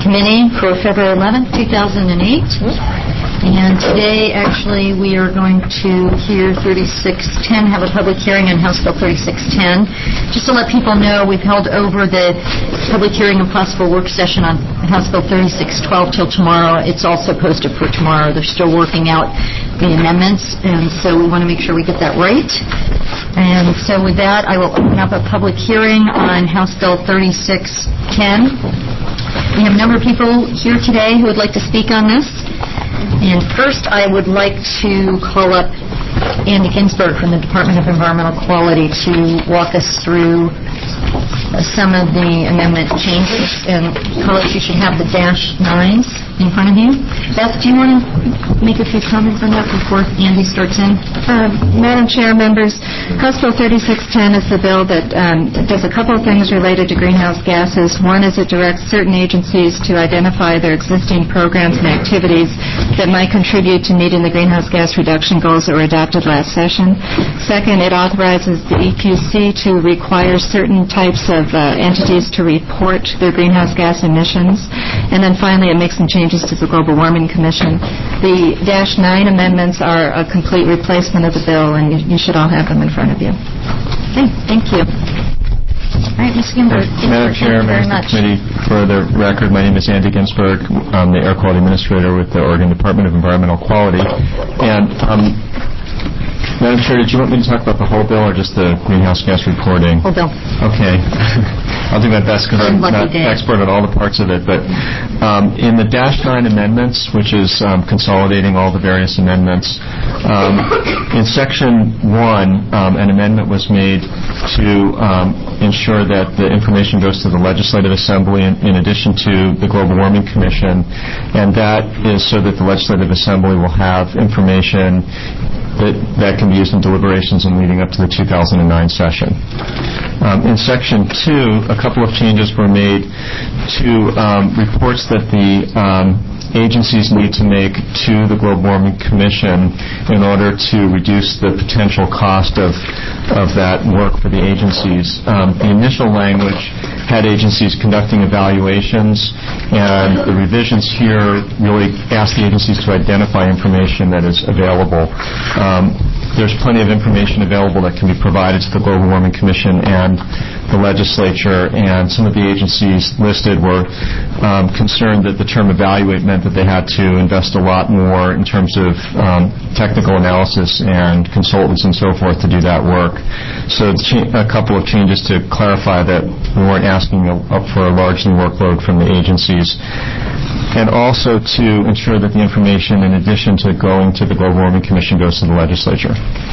committee for February 11th, 2008. And today, actually, we are going to hear 3610, have a public hearing on House Bill 3610. Just to let people know, we've held over the public hearing and possible work session on House Bill 3612 till tomorrow. It's also posted for tomorrow. They're still working out the amendments, and so we want to make sure we get that right. And so with that, I will open up a public hearing on House Bill 3610. We have a number of people here today who would like to speak on this. And first, I would like to call up Andy Ginsberg from the Department of Environmental Quality to walk us through some of the amendment changes. And colleagues, you should have the -9s in front of you. Beth, do you want to make a few comments on that before Andy starts in? Madam Chair, members, House Bill 3610 is the bill that does a couple of things related to greenhouse gases. One is it directs certain agencies to identify their existing programs and activities that might contribute to meeting the greenhouse gas reduction goals that were adopted last session. Second, it authorizes the EPC to require certain types of entities to report their greenhouse gas emissions. And then finally, it makes some changes to the Global Warming Commission. The -9 amendments are a complete replacement of the bill, and you should all have them in front of you. Okay, thank you. All right, Ms. Ginsberg. Madam Chair, members of the committee, for the record, my name is Andy Ginsberg. I'm the Air Quality Administrator with the Oregon Department of Environmental Quality. And Madam Chair, did you want me to talk about the whole bill or just the greenhouse gas reporting? Whole bill. Okay. I'll do my best because I'm not expert on all the parts of it. But in the -9 amendments, which is consolidating all the various amendments, in Section 1, an amendment was made to ensure that the information goes to the Legislative Assembly in addition to the Global Warming Commission, and that is so that the Legislative Assembly will have information that can be used in deliberations and leading up to the 2009 session. In Section 2, a couple of changes were made to reports that the agencies need to make to the Global Warming Commission in order to reduce the potential cost of that work for the agencies. The initial language had agencies conducting evaluations, and the revisions here really ask the agencies to identify information that is available. There's plenty of information available that can be provided to the Global Warming Commission and the legislature, and some of the agencies listed were concerned that the term evaluate meant that they had to invest a lot more in terms of technical analysis and consultants and so forth to do that work. So a couple of changes to clarify that we weren't asking for a large new workload from the agencies, and also to ensure that the information, in addition to going to the Global Warming Commission, goes to the legislature.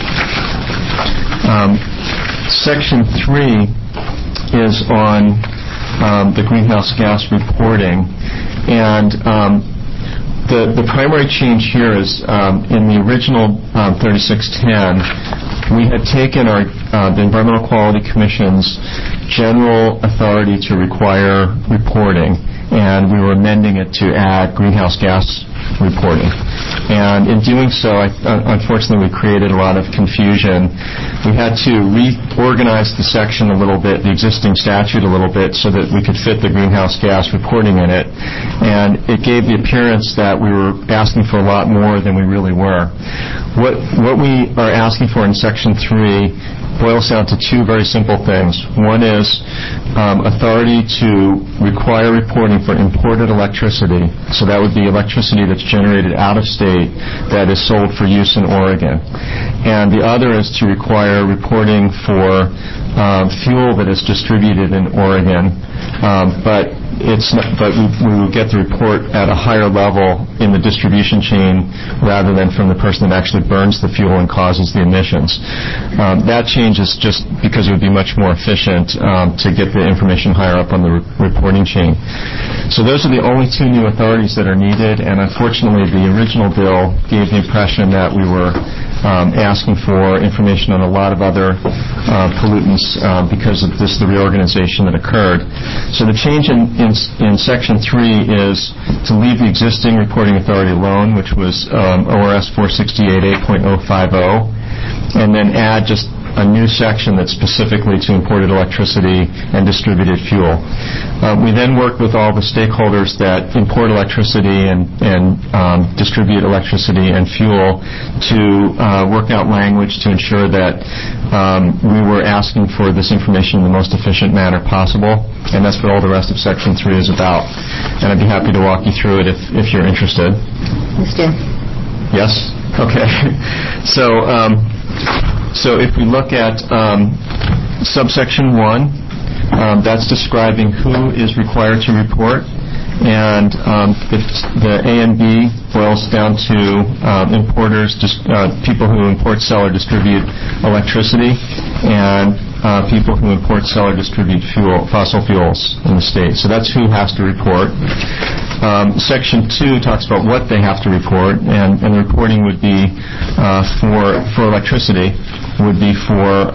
Section 3 is on the greenhouse gas reporting, and the primary change here is in the original 3610, we had taken the Environmental Quality Commission's general authority to require reporting, and we were amending it to add greenhouse gas reporting. And in doing so, unfortunately, we created a lot of confusion. We had to reorganize the section a little bit, the existing statute a little bit, so that we could fit the greenhouse gas reporting in it. And it gave the appearance that we were asking for a lot more than we really were. What we are asking for in Section 3 boils down to two very simple things. One is authority to require reporting for imported electricity. So that would be electricity that's generated out of state that is sold for use in Oregon. And the other is to require reporting for fuel that is distributed in Oregon. But we will get the report at a higher level in the distribution chain rather than from the person that actually burns the fuel and causes the emissions. That change is just because it would be much more efficient to get the information higher up on the reporting chain. So those are the only two new authorities that are needed, and unfortunately the original bill gave the impression that we were asking for information on a lot of other pollutants because of the reorganization that occurred. So the change in Section 3 is to leave the existing reporting authority alone, which was ORS 468.8.050, and then add just a new section that's specifically to imported electricity and distributed fuel. We then worked with all the stakeholders that import electricity and distribute electricity and fuel to work out language to ensure that we were asking for this information in the most efficient manner possible, and that's what all the rest of Section 3 is about. And I'd be happy to walk you through it if you're interested. Let's do. Yes? Okay. So if we look at subsection 1, that's describing who is required to report, and the A and B boils down to importers, people who import, sell, or distribute electricity, and people who import, sell, or distribute fossil fuels in the state. So that's who has to report. Section 2 talks about what they have to report, and the reporting would be for electricity, would be for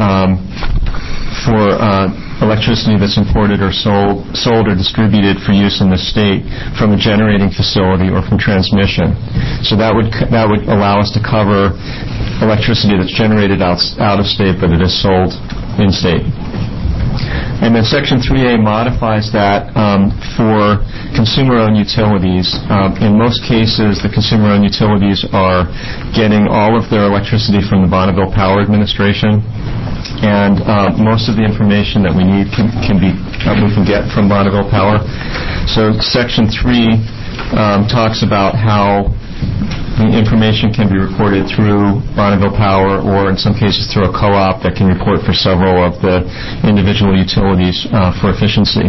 electricity that's imported or sold or distributed for use in the state from a generating facility or from transmission. So that would allow us to cover electricity that's generated out of state, but it is sold in state. And then Section 3A modifies that for consumer-owned utilities. In most cases, the consumer-owned utilities are getting all of their electricity from the Bonneville Power Administration, and most of the information that we need we can get from Bonneville Power. So Section 3 talks about how the information can be reported through Bonneville Power, or in some cases through a co-op that can report for several of the individual utilities for efficiency.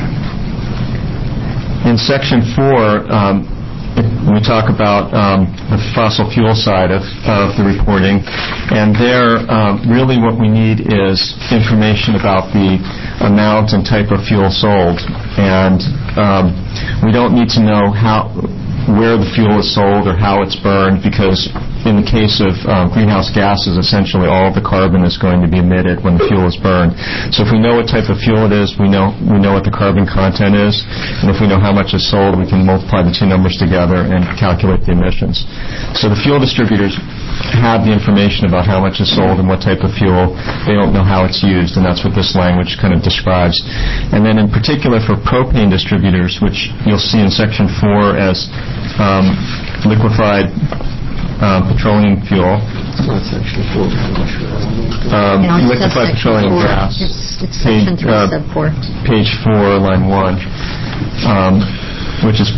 In Section 4, we talk about the fossil fuel side of the reporting, and there really what we need is information about the amount and type of fuel sold, and we don't need to know where the fuel is sold or how it's burned, because in the case of greenhouse gases, essentially all of the carbon is going to be emitted when the fuel is burned. So if we know what type of fuel it is, we know what the carbon content is, and if we know how much is sold, we can multiply the two numbers together and calculate the emissions. So the fuel distributors have the information about how much is sold and what type of fuel. They don't know how it's used, and that's what this language kind of describes. And then in particular for propane distributors, which you'll see in Section 4 as liquefied petroleum fuel. Section 4. Liquefied petroleum gas. It's Section 3, Sub 4. Page 4, line 1, which is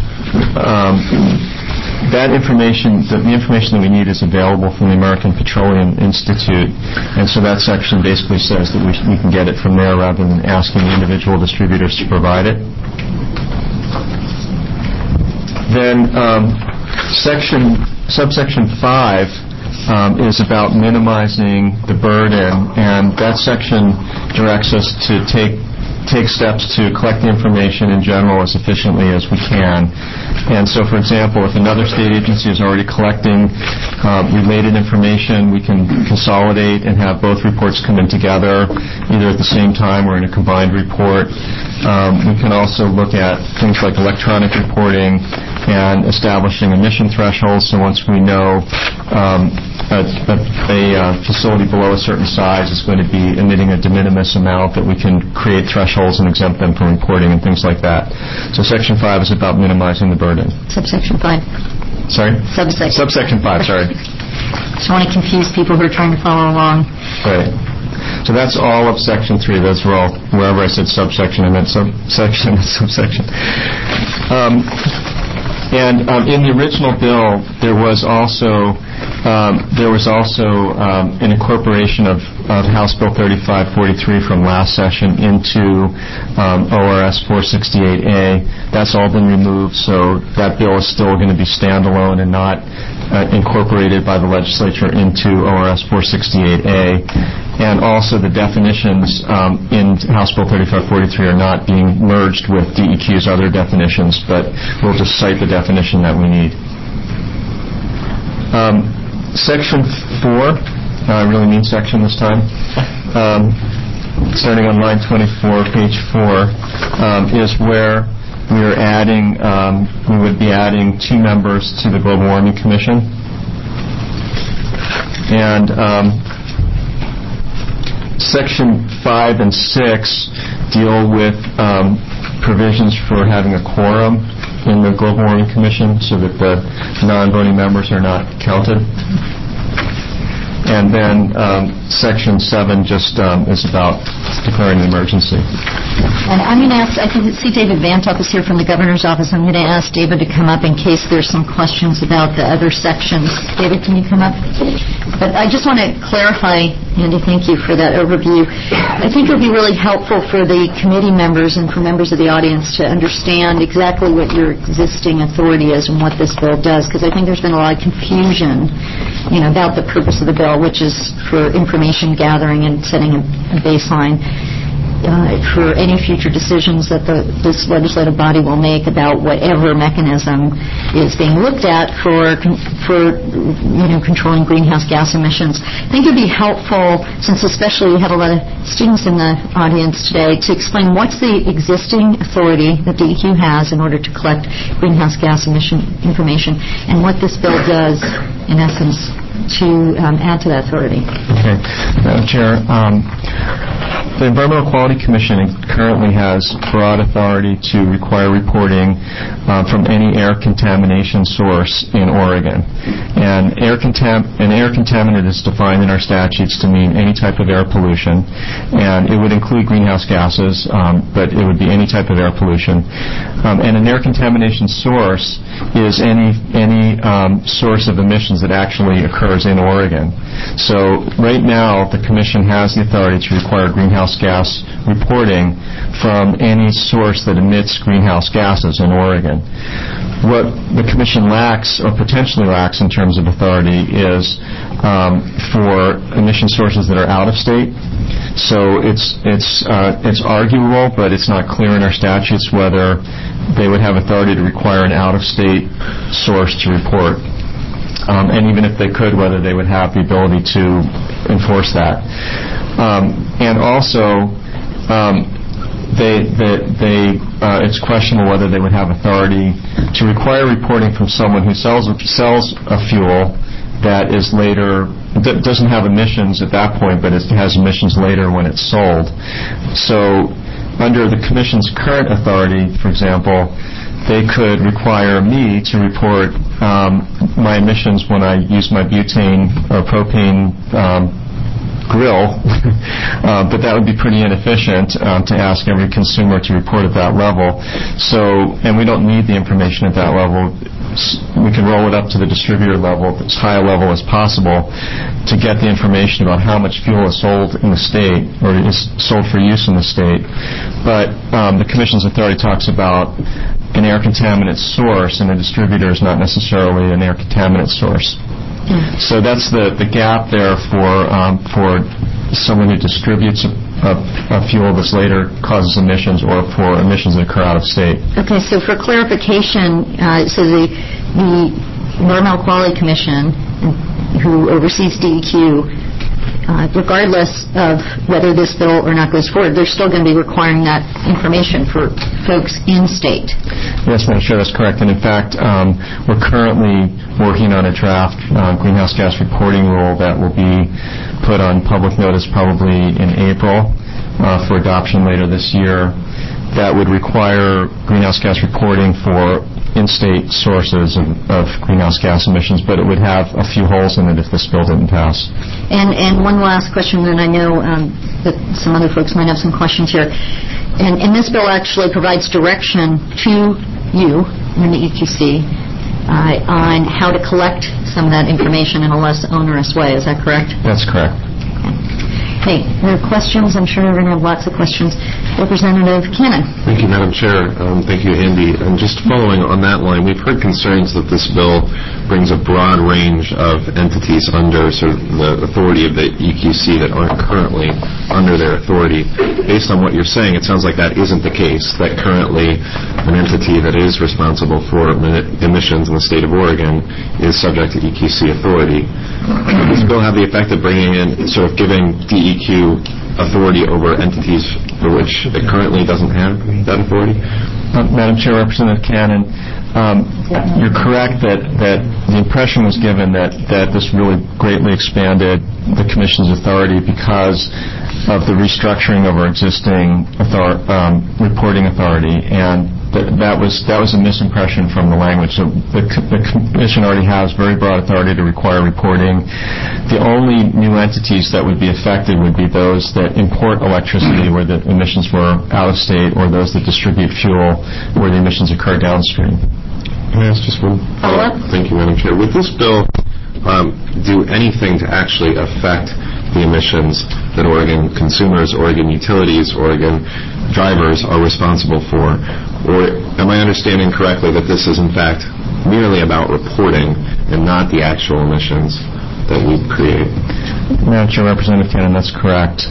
that information, the information that we need is available from the American Petroleum Institute, and so that section basically says that we can get it from there rather than asking the individual distributors to provide it. Then subsection 5 is about minimizing the burden, and that section directs us to take steps to collect the information in general as efficiently as we can. And so, for example, if another state agency is already collecting related information, we can consolidate and have both reports come in together, either at the same time or in a combined report. We can also look at things like electronic reporting and establishing emission thresholds. So once we know a facility below a certain size is going to be emitting a de minimis amount, that we can create thresholds and exempt them from reporting and things like that. So Section 5 is about minimizing the burden. Subsection 5. Sorry? Subsection 5, sorry. Just want to confuse people who are trying to follow along. Right. So that's all of Section 3. Those were all, wherever I said subsection, I meant subsection and subsection. And in the original bill, there was also an incorporation of House Bill 3543 from last session into ORS 468A. That's all been removed, so that bill is still going to be standalone and not incorporated by the legislature into ORS 468A. And also the definitions in House Bill 3543 are not being merged with DEQ's other definitions, but we'll just cite the definition that we need. Section 4, I really mean section this time, starting on line 24, page 4, is where we would be adding 2 members to the Global Warming Commission. And Section 5 and 6 deal with provisions for having a quorum in the Global Warming Commission so that the non-voting members are not counted. And then Section 7 just is about declaring an emergency. And I'm going to ask, I can see David Vantoff is here from the Governor's Office. I'm going to ask David to come up in case there's some questions about the other sections. David, can you come up? But I just want to clarify, Andy, thank you for that overview. I think it would be really helpful for the committee members and for members of the audience to understand exactly what your existing authority is and what this bill does, because I think there's been a lot of confusion, about the purpose of the bill, which is for information gathering and setting a baseline for any future decisions that this legislative body will make about whatever mechanism is being looked at for controlling greenhouse gas emissions. I think it would be helpful, since especially we have a lot of students in the audience today, to explain what's the existing authority that DEQ has in order to collect greenhouse gas emission information and what this bill does, in essence, to add to that authority. Okay. Madam Chair, the Environmental Quality Commission currently has broad authority to require reporting from any air contamination source in Oregon. And an air contaminant is defined in our statutes to mean any type of air pollution, and it would include greenhouse gases, but it would be any type of air pollution. And an air contamination source is any source of emissions that actually occurs in Oregon. So right now, the Commission has the authority to require greenhouse gas reporting from any source that emits greenhouse gases in Oregon. What the Commission lacks, or potentially lacks in terms of authority, is for emission sources that are out of state. So it's arguable, but it's not clear in our statutes whether they would have authority to require an out-of-state source to report. And even if they could, whether they would have the ability to enforce that. And also, it's questionable whether they would have authority to require reporting from someone who sells a fuel that is later, that doesn't have emissions at that point, but it has emissions later when it's sold. So under the Commission's current authority, for example, they could require me to report my emissions when I use my butane or propane grill, but that would be pretty inefficient to ask every consumer to report at that level. So, and we don't need the information at that level. We can roll it up to the distributor level, as high a level as possible, to get the information about how much fuel is sold in the state or is sold for use in the state. But the Commission's authority talks about an air contaminant source, and a distributor is not necessarily an air contaminant source. So that's the gap there for someone who distributes a fuel that's later causes emissions, or for emissions that occur out of state. Okay, so for clarification, so the Environmental Quality Commission, who oversees DEQ, regardless of whether this bill or not goes forward, they're still going to be requiring that information for folks in state. Yes, Madam Chair, that's correct. And in fact, we're currently working on a draft greenhouse gas reporting rule that will be put on public notice probably in April for adoption later this year, that would require greenhouse gas reporting for in-state sources of greenhouse gas emissions, but it would have a few holes in it if this bill didn't pass. And one last question, and I know that some other folks might have some questions here. And this bill actually provides direction to you in the EQC on how to collect some of that information in a less onerous way. Is that correct? That's correct. Okay, there are questions. I'm sure we're going to have lots of questions. Representative Cannon. Thank you, Madam Chair. Thank you, Andy. And just following on that line, we've heard concerns that this bill brings a broad range of entities under sort of the authority of the EQC that aren't currently under their authority. Based on what you're saying, it sounds like that isn't the case, that currently an entity that is responsible for emissions in the state of Oregon is subject to EQC authority. Does this bill have the effect of bringing in, sort of giving DEQ authority over entities for which it currently doesn't have that authority? Madam Chair, Representative Cannon, you're correct that the impression was given that this really greatly expanded the Commission's authority because of the restructuring of our existing reporting authority, and that was a misimpression from the language. So the Commission already has very broad authority to require reporting. The only new entities that would be affected would be those that import electricity where the emissions were out of state, or those that distribute fuel where the emissions occur downstream. Can I ask just one follow-up? Thank you, Madam Chair. Would this bill do anything to actually affect the emissions that Oregon consumers, Oregon utilities, Oregon drivers are responsible for? Or am I understanding correctly that this is in fact merely about reporting and not the actual emissions that we create? Madam Chair, Representative Cannon, that's correct.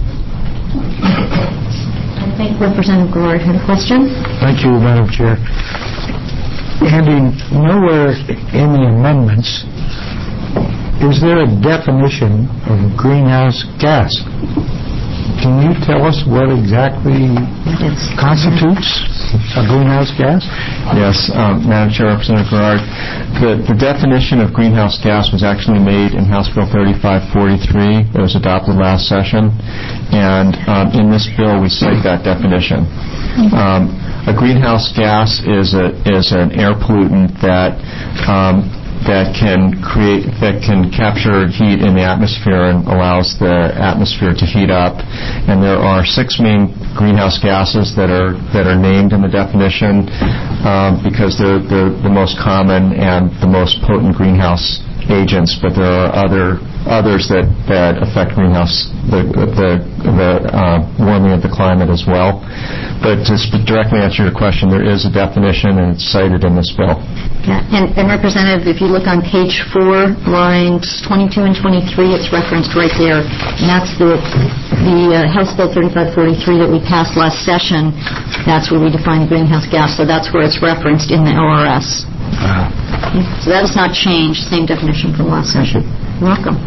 I think Representative Garrard had a question. Thank you, Madam Chair. Andy, nowhere in the amendments is there a definition of greenhouse gas. Can you tell us what exactly constitutes a greenhouse gas? Yes, Madam Chair, Representative Garrard. The definition of greenhouse gas was actually made in House Bill 3543. It was adopted last session, and in this bill we cite that definition. A greenhouse gas is an air pollutant that can capture heat in the atmosphere and allows the atmosphere to heat up. And there are 6 main greenhouse gases that are named in the definition because they're the most common and the most potent greenhouse agents, but there are others that affect the warming of the climate as well. But to directly answer your question, there is a definition and it's cited in this bill. Yeah. And Representative, if you look on page 4, lines 22 and 23, it's referenced right there. And that's the House Bill 3543 that we passed last session. That's where we define greenhouse gas. So that's where it's referenced in the ORS. So that has not changed. Same definition from last session. You're welcome.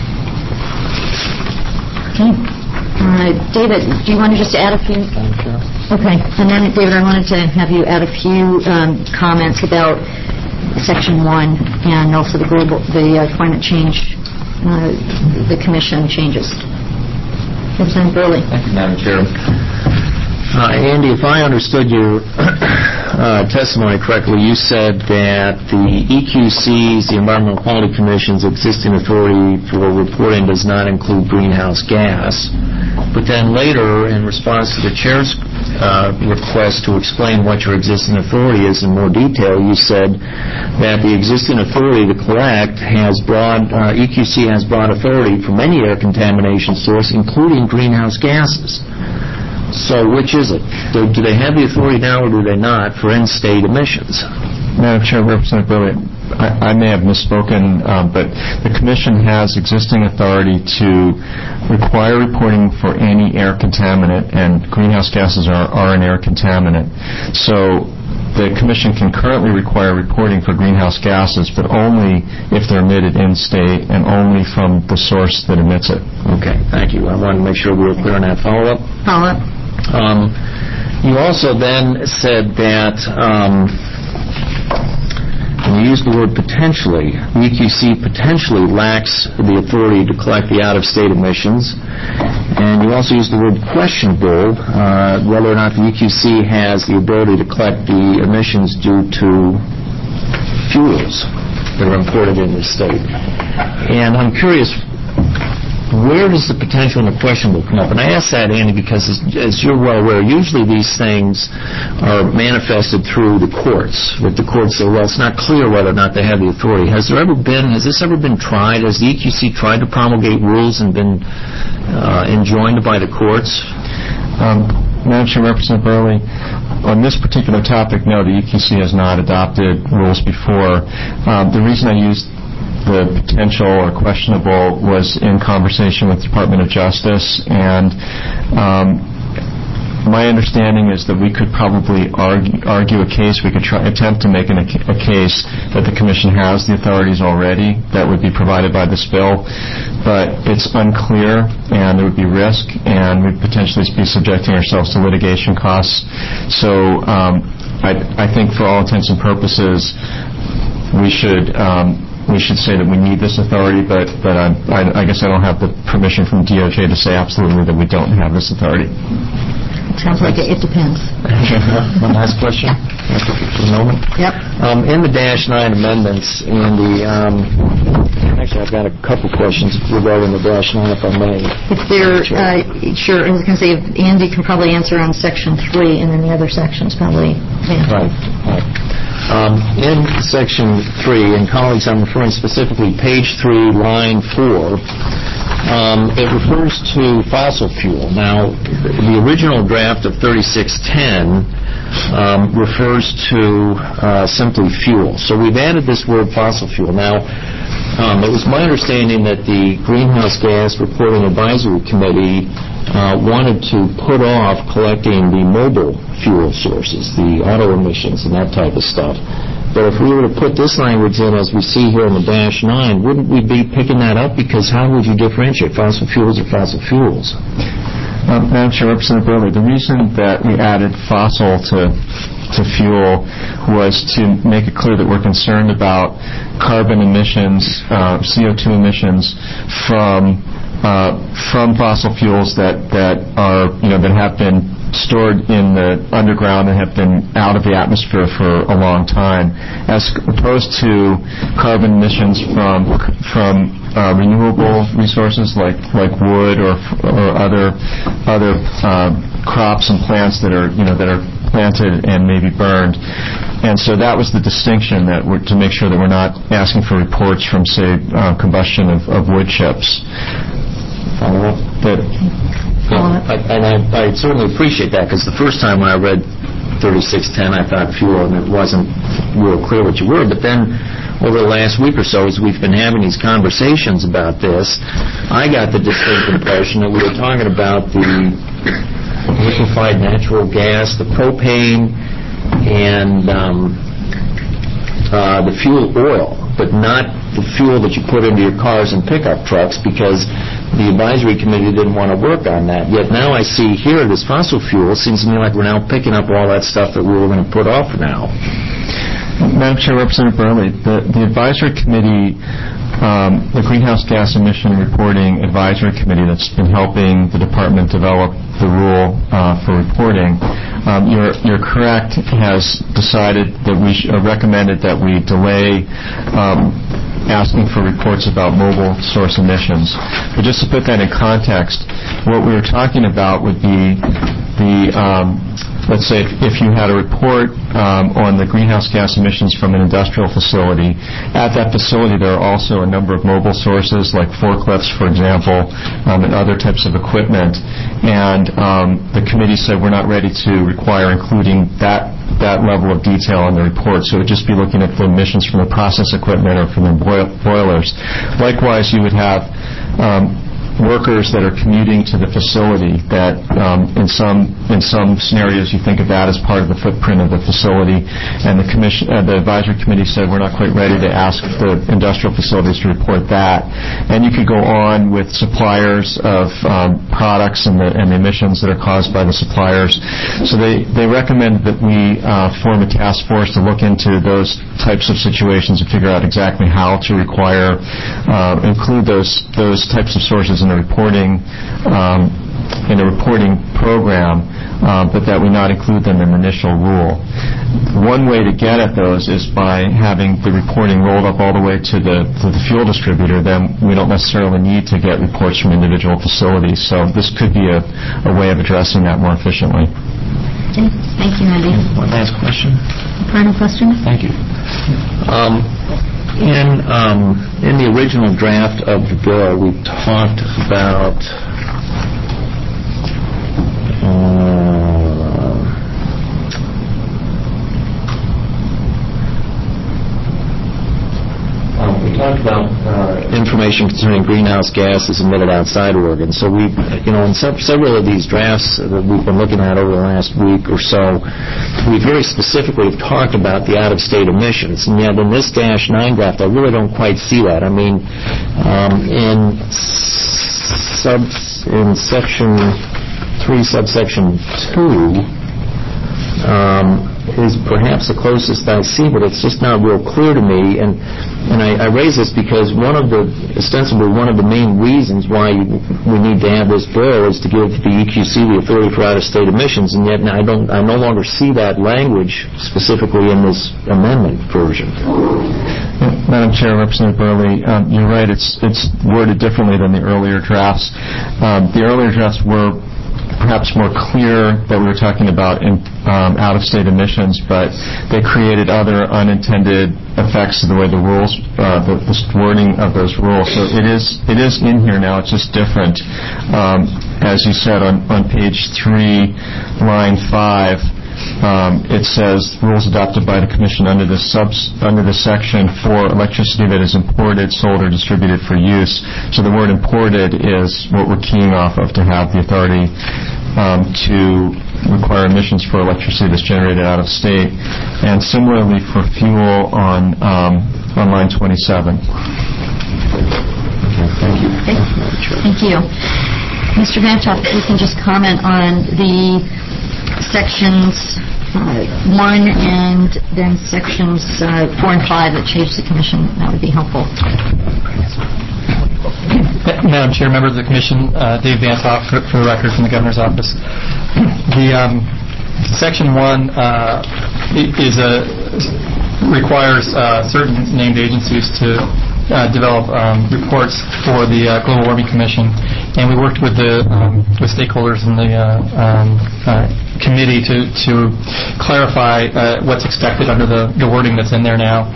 Okay. David, do you want to just add a few? Okay. And then, David, I wanted to have you add a few comments about Section 1 and also the climate change, the Commission changes. Representative Burley. Thank you, Madam Chair. Andy, if I understood your testimony correctly, you said that the EQC's, the Environmental Quality Commission's existing authority for reporting does not include greenhouse gas. But then later, in response to the Chair's request to explain what your existing authority is in more detail, you said that the existing authority to collect EQC has broad authority for many air contamination sources, including greenhouse gases. So which is it? Do they have the authority now or do they not for in-state emissions? Madam Chair, Representative Burley, I may have misspoken, but the Commission has existing authority to require reporting for any air contaminant, and greenhouse gases are an air contaminant. So the Commission can currently require reporting for greenhouse gases, but only if they're emitted in-state and only from the source that emits it. Okay, thank you. I wanted to make sure we were clear on that. Follow-up? Follow-up. You also then said that you used the word potentially. EQC potentially lacks the authority to collect the out-of-state emissions. And you also used the word questionable, whether or not the EQC has the ability to collect the emissions due to fuels that are imported in the state. And I'm curious, where does the potential and the questionable come up? And I ask that, Andy, because as you're well aware, usually these things are manifested through the courts. That the courts say, well, it's not clear whether or not they have the authority. Has this ever been tried? Has the EQC tried to promulgate rules and been enjoined by the courts? Madam Chair, Representative Burley, on this particular topic, no, the EQC has not adopted rules before. The reason I used the potential or questionable was in conversation with the Department of Justice, and My understanding is that we could probably argue a case. We could attempt to make a case that the Commission has the authorities already that would be provided by this bill, but it's unclear, and there would be risk, and we'd potentially be subjecting ourselves to litigation costs. So I think for all intents and purposes, we should say that we need this authority, but I guess I don't have the permission from DOJ to say absolutely that we don't have this authority. Sounds like it depends. One last question for the moment. Yep. In the -9 amendments, and actually I've got a couple questions regarding the -9, if I may. If there, sure, I was going to say, Andy can probably answer on Section 3, and then the other sections probably. Yeah. Right. In Section 3, and colleagues, I'm referring specifically page 3, line 4, it refers to fossil fuel. Now, the original draft of 3610 refers to simply fuel. So we've added this word fossil fuel. Now, it was my understanding that the Greenhouse Gas Reporting Advisory Committee wanted to put off collecting the mobile fuel sources, the auto emissions and that type of stuff. But if we were to put this language in, as we see here in the -9, wouldn't we be picking that up? Because how would you differentiate fossil fuels or fossil fuels? Madam Chair, Representative Burley, the reason that we added fossil to fuel was to make it clear that we're concerned about carbon emissions, CO2 emissions from fossil fuels that are that have been stored in the underground and have been out of the atmosphere for a long time, as opposed to carbon emissions from renewable resources like wood or other crops and plants that are planted and maybe burned. And so that was the distinction, that to make sure that we're not asking for reports from, say, combustion of wood chips. Follow up? I certainly appreciate that, because the first time when I read 3610, I thought fuel, and it wasn't real clear what you were. But then over the last week or so, as we've been having these conversations about this, I got the distinct impression that we were talking about the liquefied natural gas, the propane, and the fuel oil, but not the fuel that you put into your cars and pickup trucks, because the advisory committee didn't want to work on that. Yet now I see here this fossil fuel. It seems to me like we're now picking up all that stuff that we were going to put off for now. Madam Chair, Representative Burley, the advisory committee, the Greenhouse Gas Emission Reporting Advisory Committee that's been helping the department develop the rule for reporting, you're correct, has decided that recommended that we delay asking for reports about mobile source emissions. But just to put that in context, what we were talking about would be let's say if you had a report on the greenhouse gas emissions from an industrial facility, at that facility there are also a number of mobile sources like forklifts, for example, and other types of equipment. And the committee said we're not ready to require including that level of detail in the report, so it would just be looking at the emissions from the process equipment or from the boilers. Likewise, you would have workers that are commuting to the facility that in some scenarios you think of that as part of the footprint of the facility, and the advisory committee said we're not quite ready to ask the industrial facilities to report that. And you could go on with suppliers of products and the emissions that are caused by the suppliers. So they recommend that we form a task force to look into those types of situations and figure out exactly how to include those types of sources in the reporting program, but that we not include them in the initial rule. One way to get at those is by having the reporting rolled up all the way to the fuel distributor. Then we don't necessarily need to get reports from individual facilities. So this could be a way of addressing that more efficiently. Okay. Thank you, Andy. One last question. Final question? Thank you. In the original draft of the bill, we talked about talked about information concerning greenhouse gases emitted outside Oregon. So we, in several of these drafts that we've been looking at over the last week or so, we very specifically have talked about the out-of-state emissions. And yet in this -9 draft, I really don't quite see that. I mean, in Section 3, subsection 2, is perhaps the closest I see, but it's just not real clear to me. And I raise this because ostensibly one of the main reasons why we need to have this bill is to give the EQC the authority for out-of-state emissions, and yet I no longer see that language specifically in this amendment version. Madam Chair, Representative Burley, you're right. It's worded differently than the earlier drafts. The earlier drafts were perhaps more clear that we were talking about out-of-state emissions, but they created other unintended effects to the way the rules, the wording of those rules. So it is in here now. It's just different. As you said on page 3, line 5. It says rules adopted by the Commission under this section for electricity that is imported, sold, or distributed for use. So the word imported is what we're keying off of to have the authority to require emissions for electricity that's generated out of state, and similarly for fuel on line 27. Thank you. Thank you. Mr. Van Topp, if you can just comment on the sections 1 and then sections 4 and 5 that changed the Commission, that would be helpful. Madam Chair, members of the Commission, Dave Van Topp for the record from the Governor's Office. The Section 1 requires certain named agencies to develop reports for the Global Warming Commission, and we worked with the stakeholders in the committee to clarify what's expected under the wording that's in there now.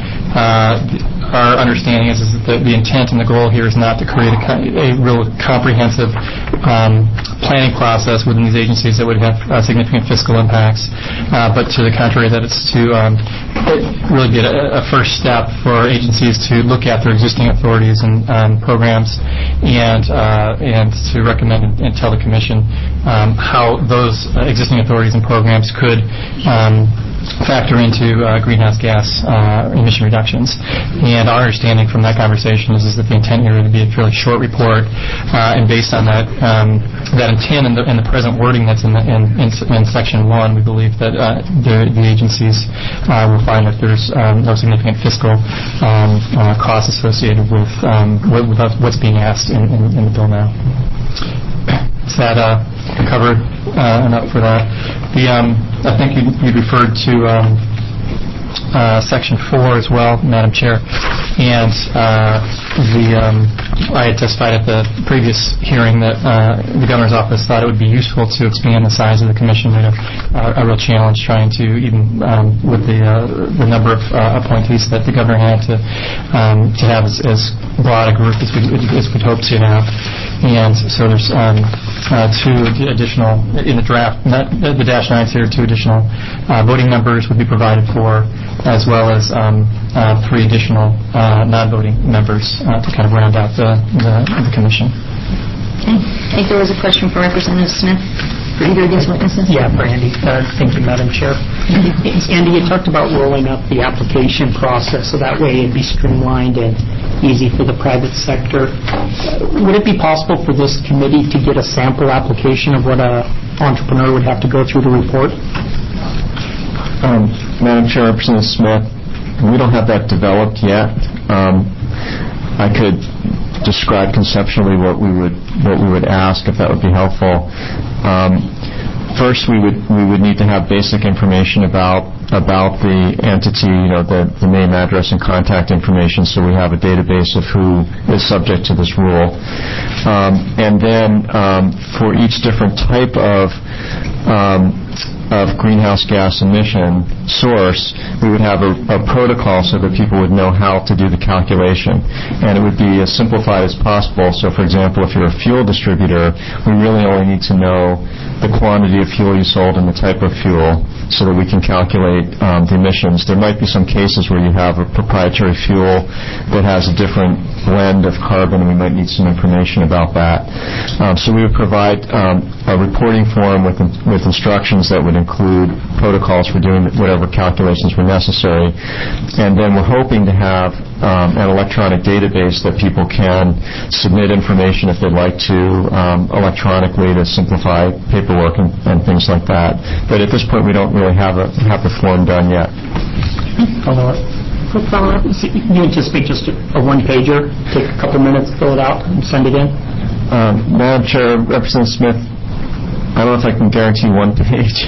Our understanding is that the intent and the goal here is not to create a real comprehensive planning process within these agencies that would have significant fiscal impacts, but to the contrary, that it's to really be a first step for agencies to look at their existing authorities and programs and to recommend and tell the Commission how those existing authorities and programs could factor into greenhouse gas emission reductions. And our understanding from that conversation is that the intent here would be a fairly short report, and based on that intent and the present wording that's in Section 1, we believe that the agencies will find that there's no significant fiscal costs associated with what's being asked in the bill now. Is that covered enough for that? I think you referred to Section 4 as well, Madam Chair, and I had testified at the previous hearing that the Governor's Office thought it would be useful to expand the size of the Commission. We have a real challenge trying to, even with the number of appointees that the Governor had, to have as broad a group as we'd hope to have. And so there's 2 additional, in the draft, the -9s here, 2 additional voting members would be provided for, as well as 3 additional non-voting members to kind of round out the Commission. Okay. I think there was a question for Representative Smith for either of these witnesses. Yeah, for Andy. Thank you, Madam Chair. Andy, you talked about rolling up the application process so that way it'd be streamlined and easy for the private sector. Would it be possible for this committee to get a sample application of what an entrepreneur would have to go through to report? Madam Chair, Representative Smith, we don't have that developed yet. I could describe conceptually what we would ask, if that would be helpful. First, we would need to have basic information about the entity, the name, address, and contact information, so we have a database of who is subject to this rule. And then for each different type of of greenhouse gas emission source, we would have a protocol so that people would know how to do the calculation. And it would be as simplified as possible. So, for example, if you're a fuel distributor, we really only need to know the quantity of fuel you sold and the type of fuel so that we can calculate the emissions. There might be some cases where you have a proprietary fuel that has a different blend of carbon, and we might need some information about that. So we would provide a reporting form with instructions that would include protocols for doing whatever calculations were necessary. And then we're hoping to have an electronic database that people can submit information if they'd like to electronically to simplify paperwork and things like that. But at this point, we don't really have the form done yet. Quick follow-up. You anticipate just a one-pager, take a couple minutes, fill it out, and send it in? Madam Chair, Representative Smith, I don't know if I can guarantee one page.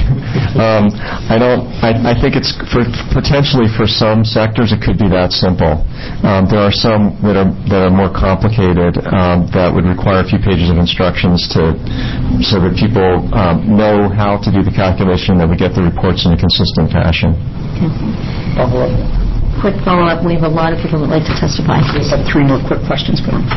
I think it's potentially for some sectors it could be that simple. There are some that are more complicated that would require a few pages of instructions so that people know how to do the calculation, that we get the reports in a consistent fashion. Quick follow-up. We have a lot of people that would like to testify. I just have 3 more quick questions for him.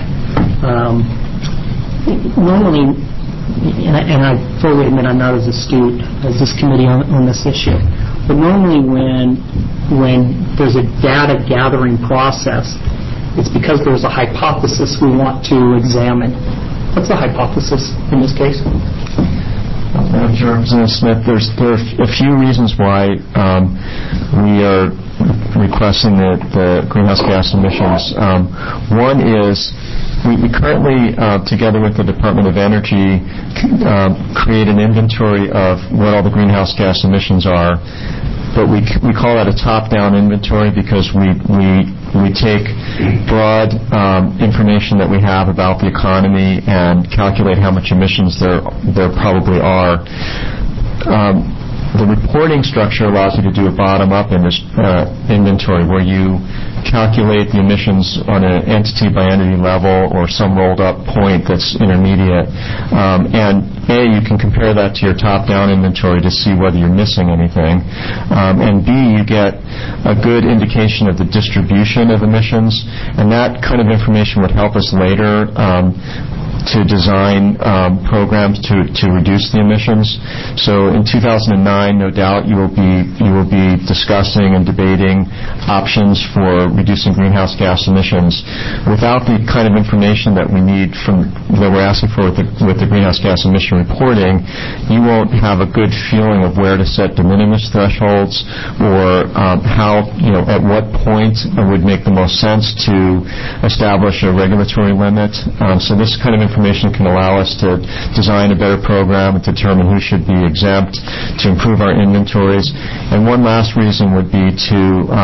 Normally, and I fully admit I'm not as astute as this committee on this issue, but normally when there's a data gathering process, it's because there's a hypothesis we want to examine. What's the hypothesis in this case? Madam Chair, Representative Smith, there are a few reasons why we are requesting the greenhouse gas emissions. One is we currently, together with the Department of Energy, create an inventory of what all the greenhouse gas emissions are. But we call that a top-down inventory because we take broad information that we have about the economy and calculate how much emissions there probably are. The reporting structure allows you to do a bottom-up inventory where you calculate the emissions on an entity-by-entity level or some rolled-up point that's intermediate. And A, you can compare that to your top-down inventory to see whether you're missing anything. And B, you get a good indication of the distribution of emissions. And that kind of information would help us later to design programs to reduce the emissions. So in 2009, no doubt you will be discussing and debating options for reducing greenhouse gas emissions. Without the kind of information that we need that we're asking for with the greenhouse gas emission reporting, you won't have a good feeling of where to set de minimis thresholds or at what point it would make the most sense to establish a regulatory limit. So this kind of information can allow us to design a better program and determine who should be exempt, to improve our inventories. And one last reason would be to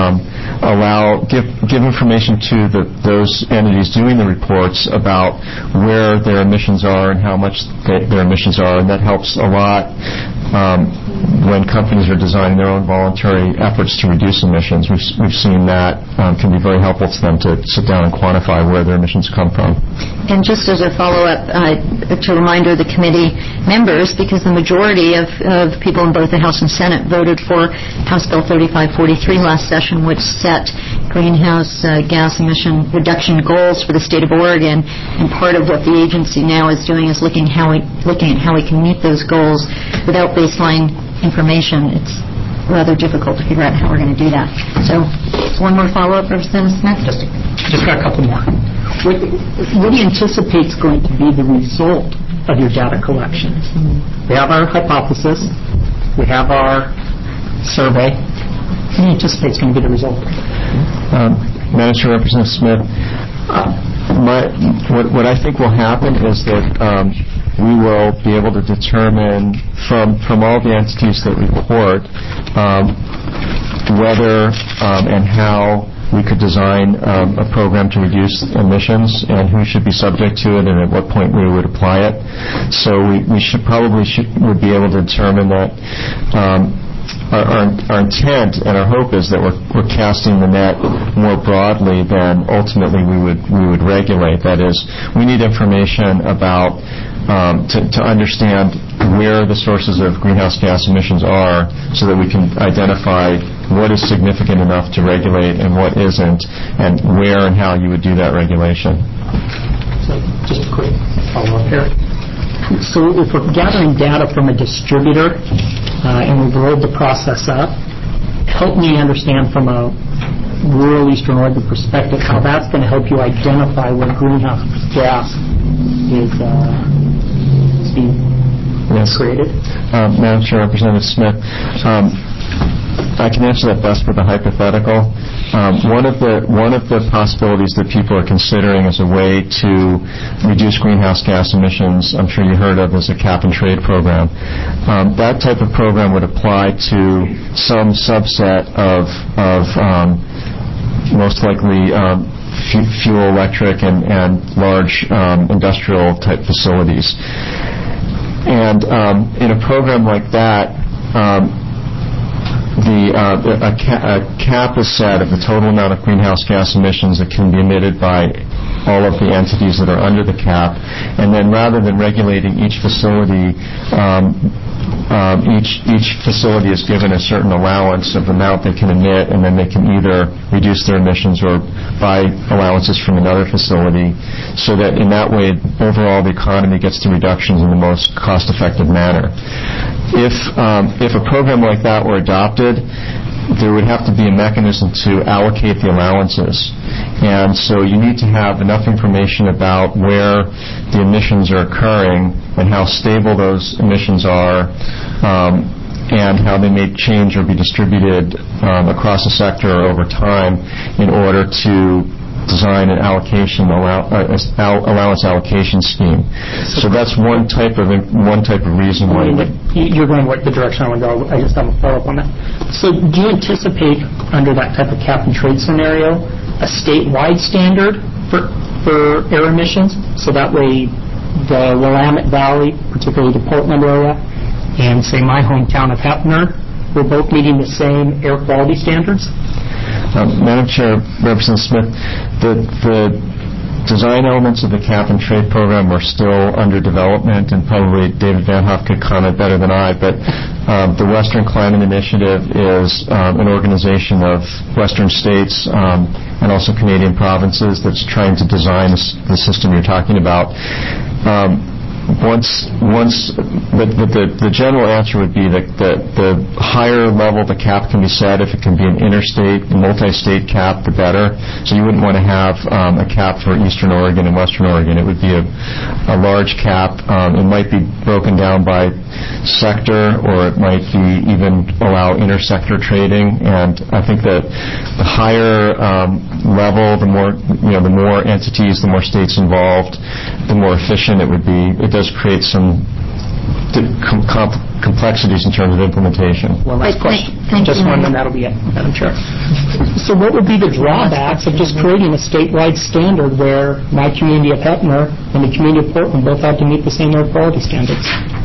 give information to those entities doing the reports about where their emissions are and how much their emissions are, and that helps a lot when companies are designing their own voluntary efforts to reduce emissions. We've seen that can be very helpful to them to sit down and quantify where their emissions come from. And just as a follow-up, to reminder the committee members, because the majority of people in both the House and Senate voted for House Bill 3543 last session, which set greenhouse gas emission reduction goals for the state of Oregon. And part of what the agency now is doing is looking at how we can meet those goals without baseline information. It's rather difficult to figure out how we're going to do that. So, one more follow-up, Representative Smith? Just got a couple more. What do you anticipate is going to be the result of your data collection? We have our hypothesis. We have our survey. What do you anticipate is going to be the result? Madam Chair, Representative Smith, what I think will happen is that we will be able to determine from all the entities that report whether and how we could design a program to reduce emissions and who should be subject to it and at what point we would apply it. So we would be able to determine that our intent and our hope is that we're casting the net more broadly than ultimately we would regulate. That is, we need information about to understand where the sources of greenhouse gas emissions are, so that we can identify what is significant enough to regulate and what isn't, and where and how you would do that regulation. So just a quick follow-up here. So if we're gathering data from a distributor and we've rolled the process up, help me understand from a rural Eastern Oregon perspective how that's going to help you identify where greenhouse gas is being created. Madam Chair, Representative Smith, I can answer that best with a hypothetical. One of the possibilities that people are considering as a way to reduce greenhouse gas emissions, I'm sure you heard of, is a cap-and-trade program. That type of program would apply to some subset of most likely fuel, electric, and large industrial type facilities. And in a program like that, a cap is set of the total amount of greenhouse gas emissions that can be emitted by all of the entities that are under the cap, and then rather than regulating each facility, each facility is given a certain allowance of the amount they can emit, and then they can either reduce their emissions or buy allowances from another facility, so that in that way overall the economy gets the reductions in the most cost-effective manner. If a program like that were adopted, there would have to be a mechanism to allocate the allowances. And so you need to have enough information about where the emissions are occurring and how stable those emissions are, and how they may change or be distributed across the sector over time in order to design an allowance allocation scheme. So that's one type of reason why. You're going the direction I want to go. I just have a follow-up on that. So do you anticipate under that type of cap and trade scenario a statewide standard for air emissions? So that way the Willamette Valley, particularly the Portland area, and say my hometown of Heppner, we're both meeting the same air quality standards? Madam Chair, Representative Smith, the design elements of the cap-and-trade program are still under development, and probably David Van Hoff could comment better than I, but the Western Climate Initiative is an organization of Western states and also Canadian provinces that's trying to design the system you're talking about. The general answer would be that the higher level the cap can be set, if it can be an interstate, multi-state cap, the better. So you wouldn't want to have a cap for Eastern Oregon and Western Oregon. It would be a large cap. It might be broken down by sector, or it might be even allow intersector trading. And I think that the higher level, the more entities, the more states involved, the more efficient it would be. It does create some complexities in terms of implementation. One last question. Just one, and that'll be it, Madam Chair. So what would be the drawbacks of just creating a statewide standard where my community of Heppner and the community of Portland both have to meet the same air quality standards?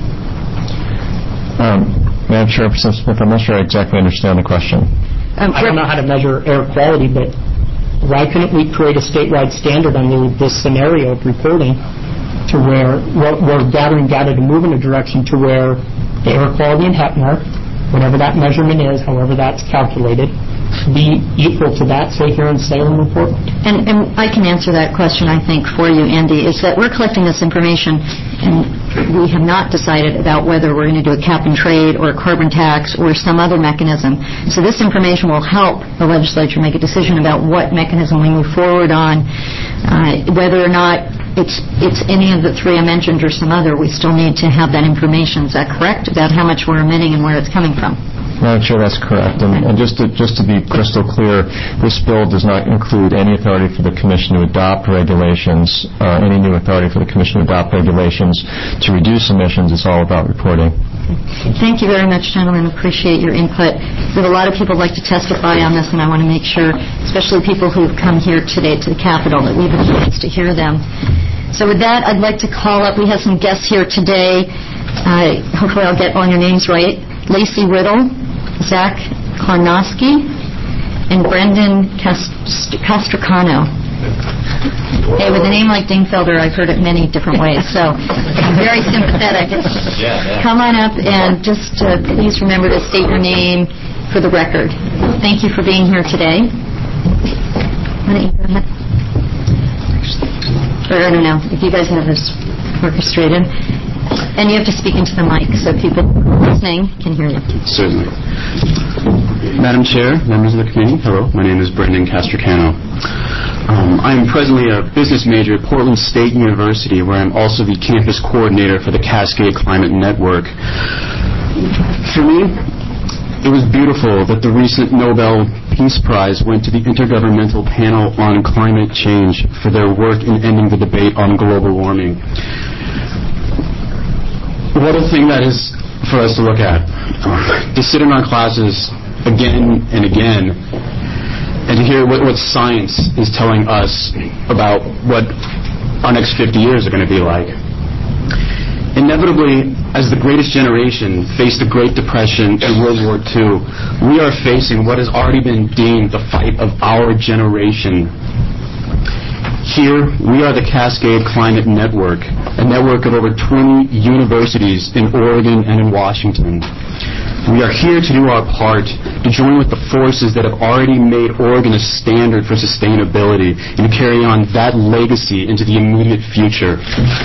Madam Chair, Representative Smith, I'm not sure I exactly understand the question. I don't know how to measure air quality, but why couldn't we create a statewide standard under this scenario of reporting to where we're gathering data to move in a direction to where the air quality in Heppner, whatever that measurement is, however that's calculated, be equal to that, say, here in Salem and Portland? And I can answer that question, I think, for you, Andy, is that we're collecting this information, and we have not decided about whether we're going to do a cap and trade or a carbon tax or some other mechanism. So this information will help the legislature make a decision about what mechanism we move forward on, whether or not it's any of the three I mentioned or some other. We still need to have that information. Is that correct, about how much we're emitting and where it's coming from? Madam Chair, that's correct. And just to be crystal clear, this bill does not include any authority for the Commission to adopt regulations, any new authority for the Commission to adopt regulations to reduce emissions. It's all about reporting. Thank you very much, gentlemen. Appreciate your input. We have a lot of people who like to testify on this, and I want to make sure, especially people who have come here today to the Capitol, that we have a chance to hear them. So with that, I'd like to call up, we have some guests here today. Hopefully I'll get all your names right. Lacey Riddle, Zach Klarnoski, and Brendan Castricano. Hey, with a name like Dingfelder, I've heard it many different ways, so I'm very sympathetic. Come on up and just please remember to state your name for the record. Thank you for being here today. Why don't you go ahead? Or I don't know, if you guys have this orchestrated. And you have to speak into the mic so people listening can hear you. Certainly. Madam Chair, members of the committee, hello. My name is Brendan Castricano. I am presently a business major at Portland State University, where I'm also the campus coordinator for the Cascade Climate Network. For me, it was beautiful that the recent Nobel Peace Prize went to the Intergovernmental Panel on Climate Change for their work in ending the debate on global warming. What a thing that is for us to look at. To sit in our classes again and again and to hear what science is telling us about what our next 50 years are going to be like. Inevitably, as the greatest generation faced the Great Depression and World War II, we are facing what has already been deemed the fight of our generation. Here, we are the Cascade Climate Network, a network of over 20 universities in Oregon and in Washington. We are here to do our part, to join with the forces that have already made Oregon a standard for sustainability and to carry on that legacy into the immediate future.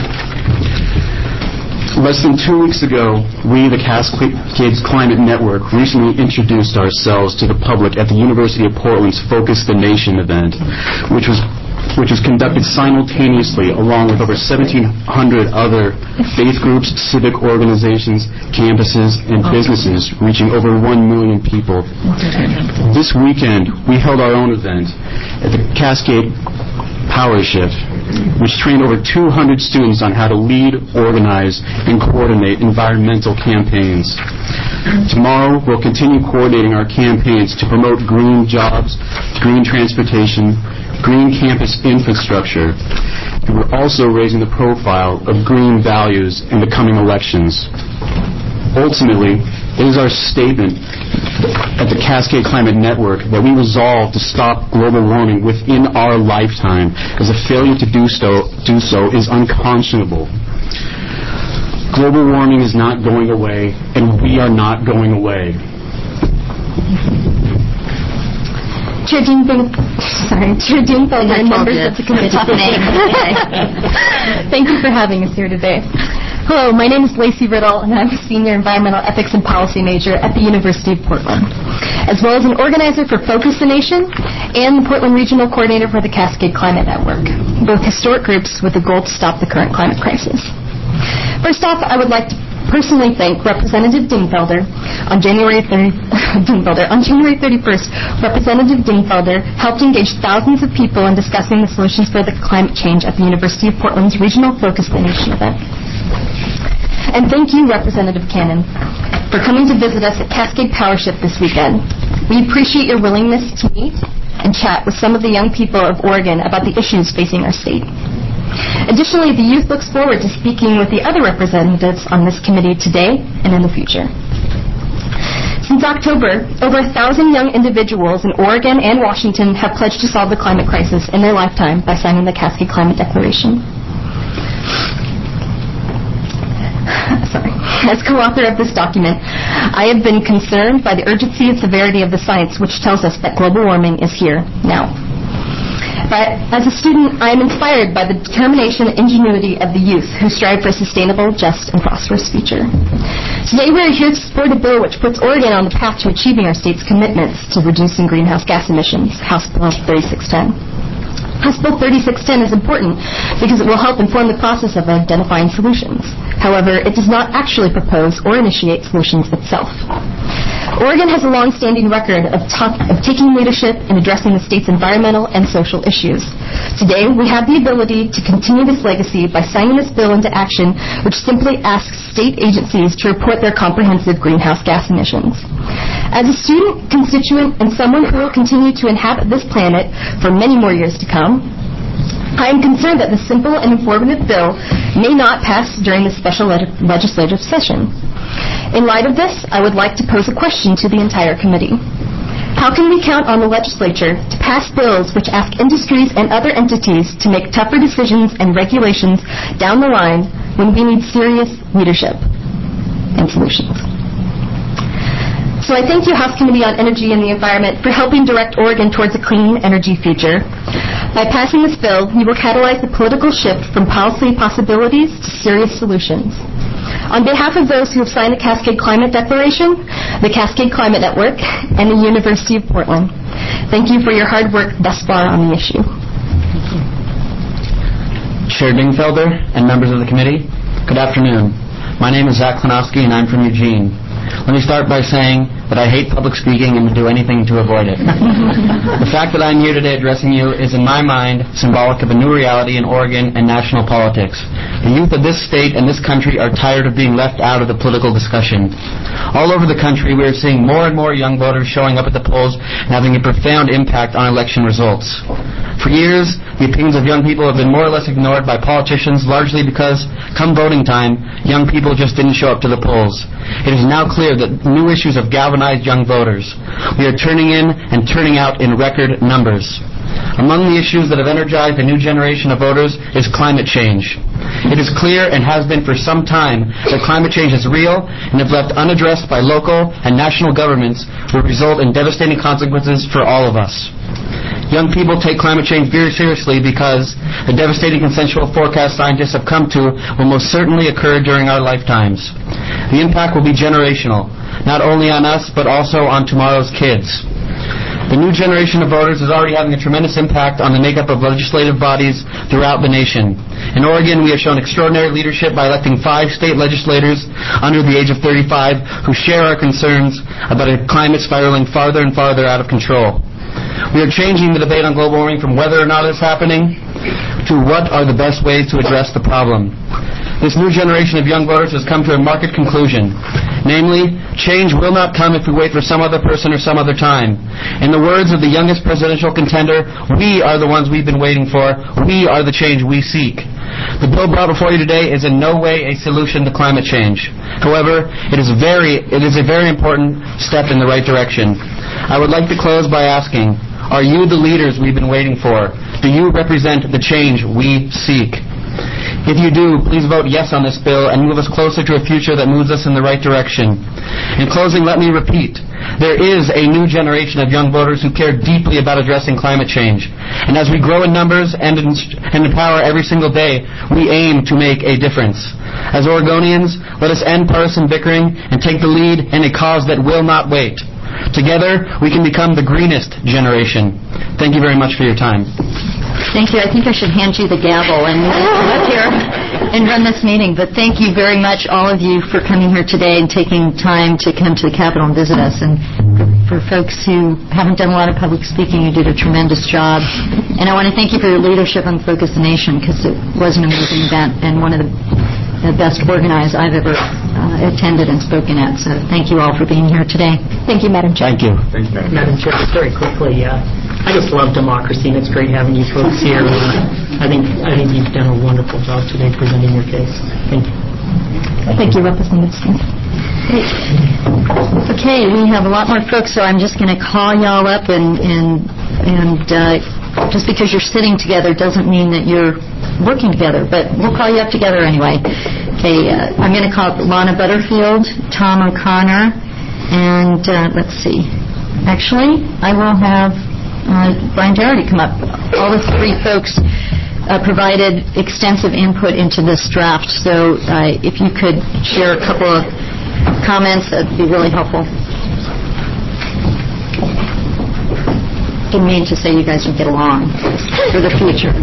Less than 2 weeks ago, we, the Cascade Climate Network, recently introduced ourselves to the public at the University of Portland's Focus the Nation event, which was conducted simultaneously along with over 1,700 other faith groups, civic organizations, campuses, and businesses, reaching over 1 million people. This weekend, we held our own event at the Cascade Power Shift, which trained over 200 students on how to lead, organize, and coordinate environmental campaigns. Tomorrow, we'll continue coordinating our campaigns to promote green jobs, green transportation, green campus infrastructure. And we're also raising the profile of green values in the coming elections. Ultimately, it is our statement at the Cascade Climate Network that we resolve to stop global warming within our lifetime, as a failure to do so is unconscionable. Global warming is not going away, and we are not going away. Chair Dingfelder and members of the committee. Thank you for having us here today. Hello, my name is Lacey Riddle, and I'm a senior environmental ethics and policy major at the University of Portland, as well as an organizer for Focus the Nation and the Portland Regional Coordinator for the Cascade Climate Network, both historic groups with the goal to stop the current climate crisis. First off, I would like to personally thank Representative Dingfelder. On January 31st, Representative Dingfelder helped engage thousands of people in discussing the solutions for the climate change at the University of Portland's Regional Focus the Nation event. And thank you, Representative Cannon, for coming to visit us at Cascade Power Shift this weekend. We appreciate your willingness to meet and chat with some of the young people of Oregon about the issues facing our state. Additionally, the youth looks forward to speaking with the other representatives on this committee today and in the future. Since October, over 1,000 young individuals in Oregon and Washington have pledged to solve the climate crisis in their lifetime by signing the Cascade Climate Declaration. As co-author of this document, I have been concerned by the urgency and severity of the science, which tells us that global warming is here now. But as a student, I am inspired by the determination and ingenuity of the youth who strive for a sustainable, just, and prosperous future. Today, we are here to support a bill which puts Oregon on the path to achieving our state's commitments to reducing greenhouse gas emissions, House Bill 3610. House Bill 3610 is important because it will help inform the process of identifying solutions. However, it does not actually propose or initiate solutions itself. Oregon has a long-standing record of taking leadership in addressing the state's environmental and social issues. Today, we have the ability to continue this legacy by signing this bill into action, which simply asks state agencies to report their comprehensive greenhouse gas emissions. As a student, constituent, and someone who will continue to inhabit this planet for many more years to come, I am concerned that this simple and informative bill may not pass during this special legislative session. In light of this, I would like to pose a question to the entire committee. How can we count on the legislature to pass bills which ask industries and other entities to make tougher decisions and regulations down the line when we need serious leadership and solutions? So I thank you, House Committee on Energy and the Environment, for helping direct Oregon towards a clean energy future. By passing this bill, you will catalyze the political shift from policy possibilities to serious solutions. On behalf of those who have signed the Cascade Climate Declaration, the Cascade Climate Network, and the University of Portland, thank you for your hard work thus far on the issue. Chair Dingfelder and members of the committee, good afternoon. My name is Zach Klanowski, and I'm from Eugene. Let me start by saying that I hate public speaking and would do anything to avoid it. The fact that I'm here today addressing you is, in my mind, symbolic of a new reality in Oregon and national politics. The youth of this state and this country are tired of being left out of the political discussion. All over the country, we are seeing more and more young voters showing up at the polls and having a profound impact on election results. For years, the opinions of young people have been more or less ignored by politicians, largely because, come voting time, young people just didn't show up to the polls. It is now clear that new issues have galvanized young voters. We are turning in and turning out in record numbers. Among the issues that have energized a new generation of voters is climate change. It is clear and has been for some time that climate change is real, and if left unaddressed by local and national governments, will result in devastating consequences for all of us. Young people take climate change very seriously because the devastating consensual forecast scientists have come to will most certainly occur during our lifetimes. The impact will be generational, not only on us, but also on tomorrow's kids. The new generation of voters is already having a tremendous impact on the makeup of legislative bodies throughout the nation. In Oregon, we have shown extraordinary leadership by electing 5 state legislators under the age of 35 who share our concerns about a climate spiraling farther and farther out of control. We are changing the debate on global warming from whether or not it's happening to what are the best ways to address the problem. This new generation of young voters has come to a marked conclusion. Namely, change will not come if we wait for some other person or some other time. In the words of the youngest presidential contender, we are the ones we've been waiting for. We are the change we seek. The bill brought before you today is in no way a solution to climate change. However, it is a very important step in the right direction. I would like to close by asking, are you the leaders we've been waiting for? Do you represent the change we seek? If you do, please vote yes on this bill and move us closer to a future that moves us in the right direction. In closing, let me repeat, there is a new generation of young voters who care deeply about addressing climate change. And as we grow in numbers and in power every single day, we aim to make a difference. As Oregonians, let us end partisan bickering and take the lead in a cause that will not wait. Together, we can become the greenest generation. Thank you very much for your time. Thank you. I think I should hand you the gavel and come up here and run this meeting. But thank you very much, all of you, for coming here today and taking time to come to the Capitol and visit us. And for folks who haven't done a lot of public speaking, you did a tremendous job. And I want to thank you for your leadership on Focus the Nation, because it was an amazing event and one of the best organized I've ever attended and spoken at. So thank you all for being here today. Thank you, Madam Chair. Thank you. Madam Chair, just very quickly, I just love democracy, and it's great having you folks here. I think you've done a wonderful job today presenting your case. Thank you. Thank you, Representative Smith. Great. Okay, we have a lot more folks, so I'm just going to call y'all up, and just because you're sitting together doesn't mean that you're working together, but we'll call you up together anyway. Okay, I'm going to call Lana Butterfield, Tom O'Connor, and let's see. Actually, I will have Brian Doherty come up. All the 3 folks provided extensive input into this draft, so if you could share a couple of comments, that would be really helpful. Didn't mean to say you guys would get along for the future.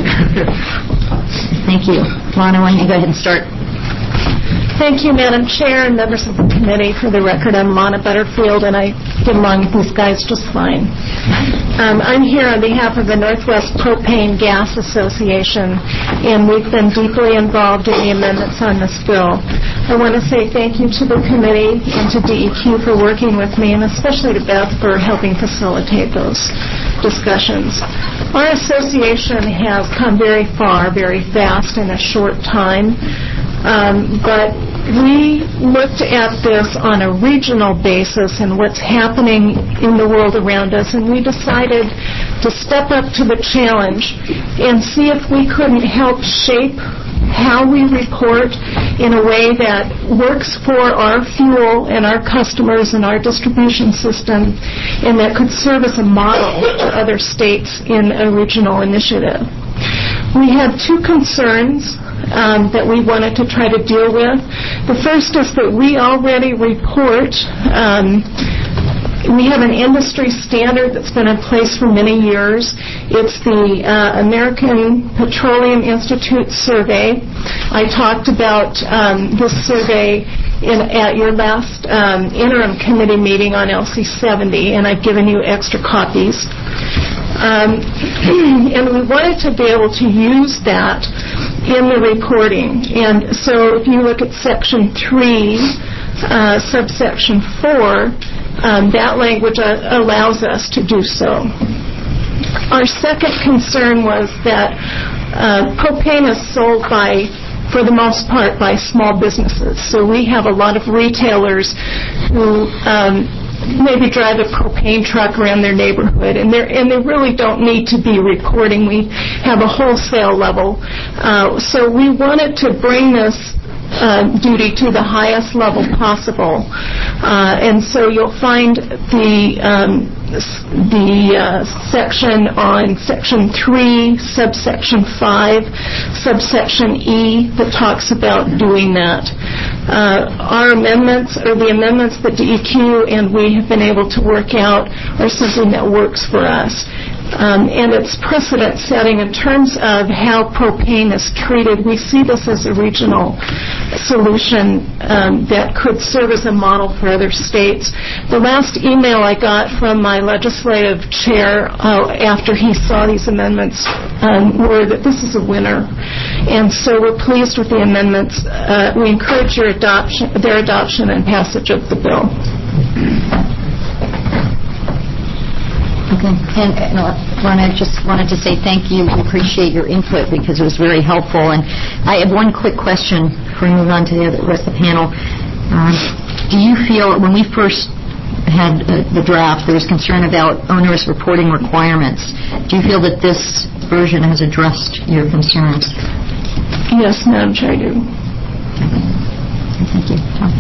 Thank you. Lana, why don't you go ahead and start? Thank you, Madam Chair and members of the committee. For the record, I'm Lana Butterfield, and I get along with these guys just fine. I'm here on behalf of the Northwest Propane Gas Association, and we've been deeply involved in the amendments on this bill. I want to say thank you to the committee and to DEQ for working with me, and especially to Beth for helping facilitate those discussions. Our association has come very far, very fast in a short time. But we looked at this on a regional basis and what's happening in the world around us, and we decided to step up to the challenge and see if we couldn't help shape how we report in a way that works for our fuel and our customers and our distribution system, and that could serve as a model for other states in a regional initiative. We had two concerns that we wanted to try to deal with. The first is that we already report we have an industry standard that's been in place for many years. It's the American Petroleum Institute survey. I talked about this survey at your last interim committee meeting on LC 70, and I've given you extra copies. And we wanted to be able to use that in the reporting. And so if you look at Section 3, subsection 4, that language allows us to do so. Our second concern was that propane is sold for the most part, by small businesses. So we have a lot of retailers who maybe drive a propane truck around their neighborhood, and they really don't need to be reporting. We have a wholesale level. So we wanted to bring this duty to the highest level possible. And so you'll find the section on Section 3, subsection 5, subsection E that talks about doing that. Our amendments, or the amendments that DEQ and we have been able to work out, are something that works for us. And it's precedent setting in terms of how propane is treated. We see this as a regional solution that could serve as a model for other states. The last email I got from my legislative chair after he saw these amendments were that this is a winner. And so we're pleased with the amendments. We encourage their adoption and passage of the bill. Okay. And I just wanted to say thank you. We appreciate your input because it was very helpful. And I have one quick question before we move on to the rest of the panel. Do you feel, when we first had the draft, there was concern about onerous reporting requirements. Do you feel that this version has addressed your concerns? Yes, Madam Chair, I do. Thank you. Tom.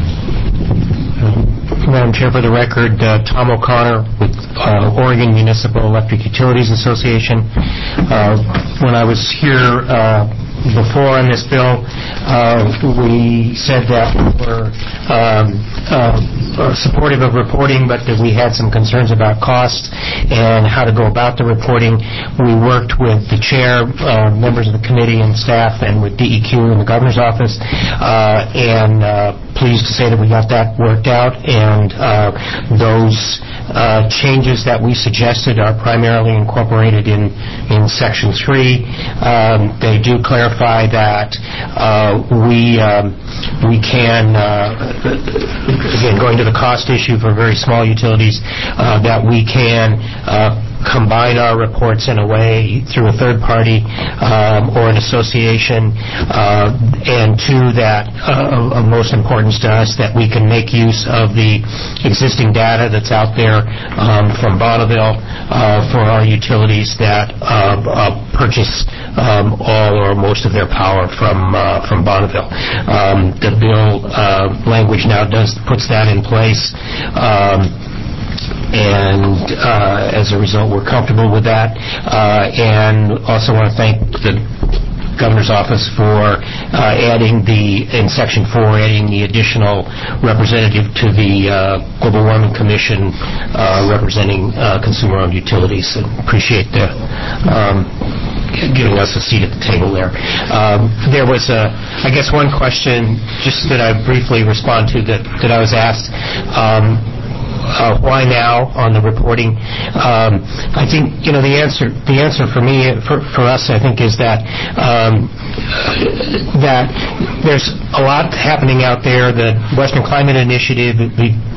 Madam Chair, for the record, Tom O'Connor with Oregon Municipal Electric Utilities Association. When I was here before on this bill, we said that we were supportive of reporting, but that we had some concerns about costs and how to go about the reporting. We worked with the chair, members of the committee and staff, and with DEQ and the governor's office, and pleased to say that we got that worked out, and those changes that we suggested are primarily incorporated in Section 3. They do clarify that we can, again, going to the cost issue for very small utilities, that we can combine our reports in a way through a third party or an association, and two, that of most importance to us, that we can make use of the existing data that's out there from Bonneville for our utilities that purchase all or most of their power from Bonneville. The bill language now puts that in place. And as a result, we're comfortable with that. And also want to thank the Governor's Office for adding in Section 4, adding the additional representative to the Global Warming Commission representing consumer-owned utilities. And appreciate the giving us a seat at the table there. There was, I guess, one question just that I briefly respond to that I was asked. Why now on the reporting? I think the answer for me, for us, I think, is that there's a lot happening out there. The Western Climate Initiative,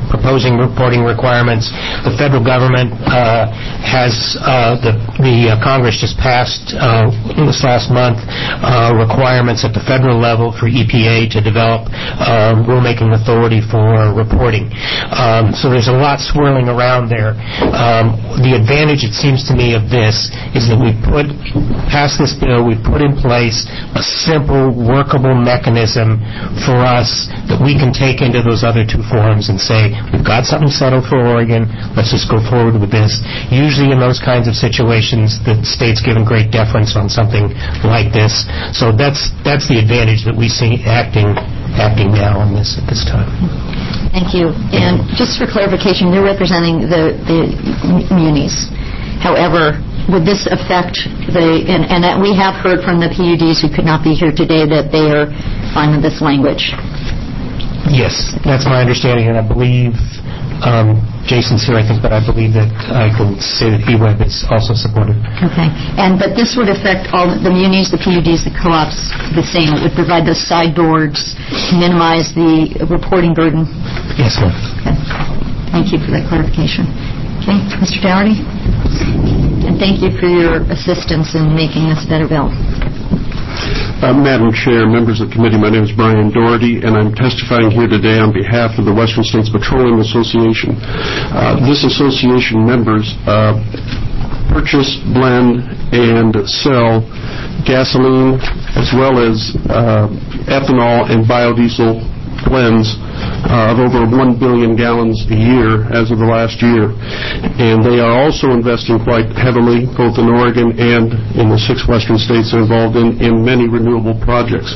proposing reporting requirements. The federal government has, the Congress just passed this last month requirements at the federal level for EPA to develop rulemaking authority for reporting. So there's a lot swirling around there. The advantage, it seems to me, of this is that we passed this bill, we put in place a simple, workable mechanism for us that we can take into those other two forums and say, we've got something settled for Oregon, let's just go forward with this. Usually in those kinds of situations, the state's given great deference on something like this. So that's the advantage that we see acting now on this at this time. Thank you. And just for clarification, you're representing the munis. However, would this affect and that we have heard from the PUDs who could not be here today that they are fine with this language? Yes, that's my understanding, and I believe Jason's here, I think, but I believe that I can say that EWEB is also supportive. Okay. But this would affect all the munis, the PUDs, the co-ops the same. It would provide those side boards to minimize the reporting burden? Yes, ma'am. Okay. Thank you for that clarification. Okay, Mr. Dougherty? And thank you for your assistance in making this better bill. Madam Chair, members of the committee, my name is Brian Doherty, and I'm testifying here today on behalf of the Western States Petroleum Association. This association members purchase, blend, and sell gasoline as well as ethanol and biodiesel blends of over 1 billion gallons a year as of the last year. And they are also investing quite heavily, both in Oregon and in the 6 western states they're involved in many renewable projects.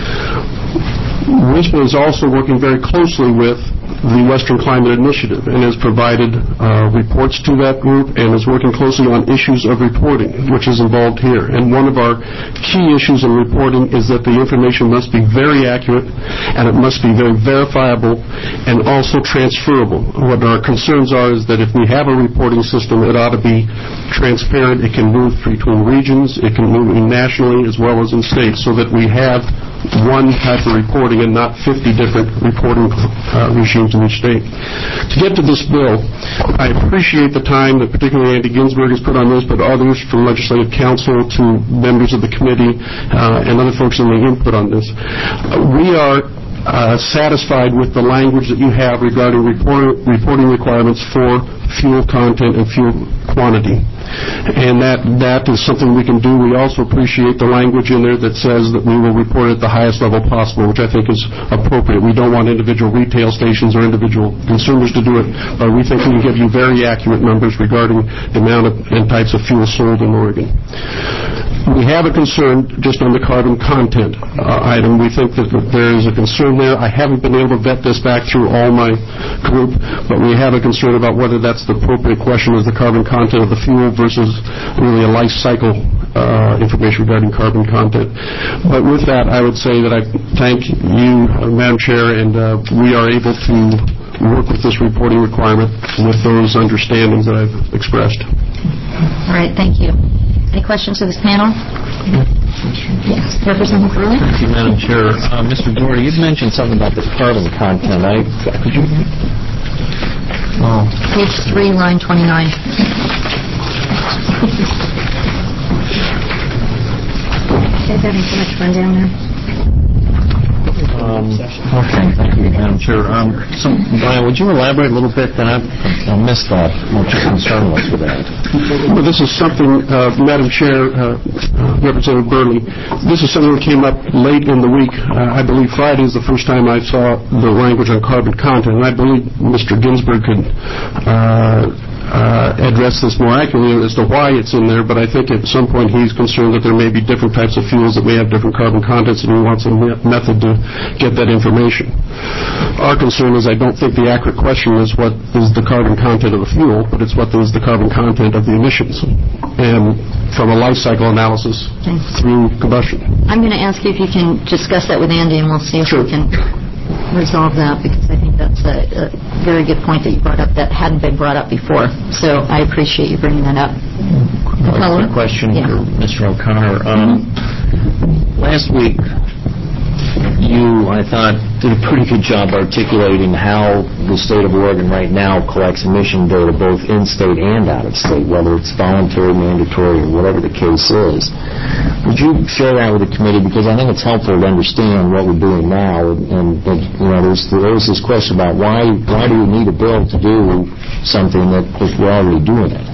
WISPA is also working very closely with the Western Climate Initiative and has provided reports to that group and is working closely on issues of reporting, which is involved here. And one of our key issues in reporting is that the information must be very accurate and it must be very verifiable and also transferable. What our concerns are is that if we have a reporting system, it ought to be transparent. It can move between regions. It can move nationally as well as in states so that we have one type of reporting and not 50 different reporting regimes in each state. To get to this bill, I appreciate the time that particularly Andy Ginsberg has put on this, but others from Legislative Council to members of the committee and other folks in the input on this. We are satisfied with the language that you have regarding reporting requirements for fuel content and fuel quantity. And that is something we can do. We also appreciate the language in there that says that we will report at the highest level possible, which I think is appropriate. We don't want individual retail stations or individual consumers to do it, but we think we can give you very accurate numbers regarding the amount and types of fuel sold in Oregon. We have a concern just on the carbon content item. We think that there is a concern there. I haven't been able to vet this back through all my group, but we have a concern about whether that's the appropriate question, is the carbon content of the fuel versus really a life cycle information regarding carbon content. But with that, I would say that I thank you, Madam Chair, and we are able to work with this reporting requirement with those understandings that I've expressed. All right, thank you. Any questions of this panel? Yes, Representative Burley. Thank you, Madam Chair. Mr. Doherty, you'd mentioned something about the carbon content. Could you? Page 3, line 29. Is that so much fun down there? Okay, thank you, Madam Chair. So, Brian, would you elaborate a little bit? Then I missed that. What your concern was with that? Well, this is something, Madam Chair, Representative Burley, this is something that came up late in the week. I believe Friday is the first time I saw the language on carbon content, and I believe Mr. Ginsberg could address this more accurately as to why it's in there, but I think at some point he's concerned that there may be different types of fuels that may have different carbon contents, and he wants a method to get that information. Our concern is I don't think the accurate question is what is the carbon content of the fuel, but it's what is the carbon content of the emissions, and from a life cycle analysis through combustion. I'm going to ask you if you can discuss that with Andy, and we'll see if we can resolve that, because I think that's a very good point that you brought up that hadn't been brought up before. So I appreciate you bringing that up. A question for Mr. O'Connor. Last week, you, I thought, did a pretty good job articulating how the state of Oregon right now collects emission data both in-state and out-of-state, whether it's voluntary, mandatory, or whatever the case is. Would you share that with the committee? Because I think it's helpful to understand what we're doing now. And there was this question about why do we need a bill to do something that we're already doing it?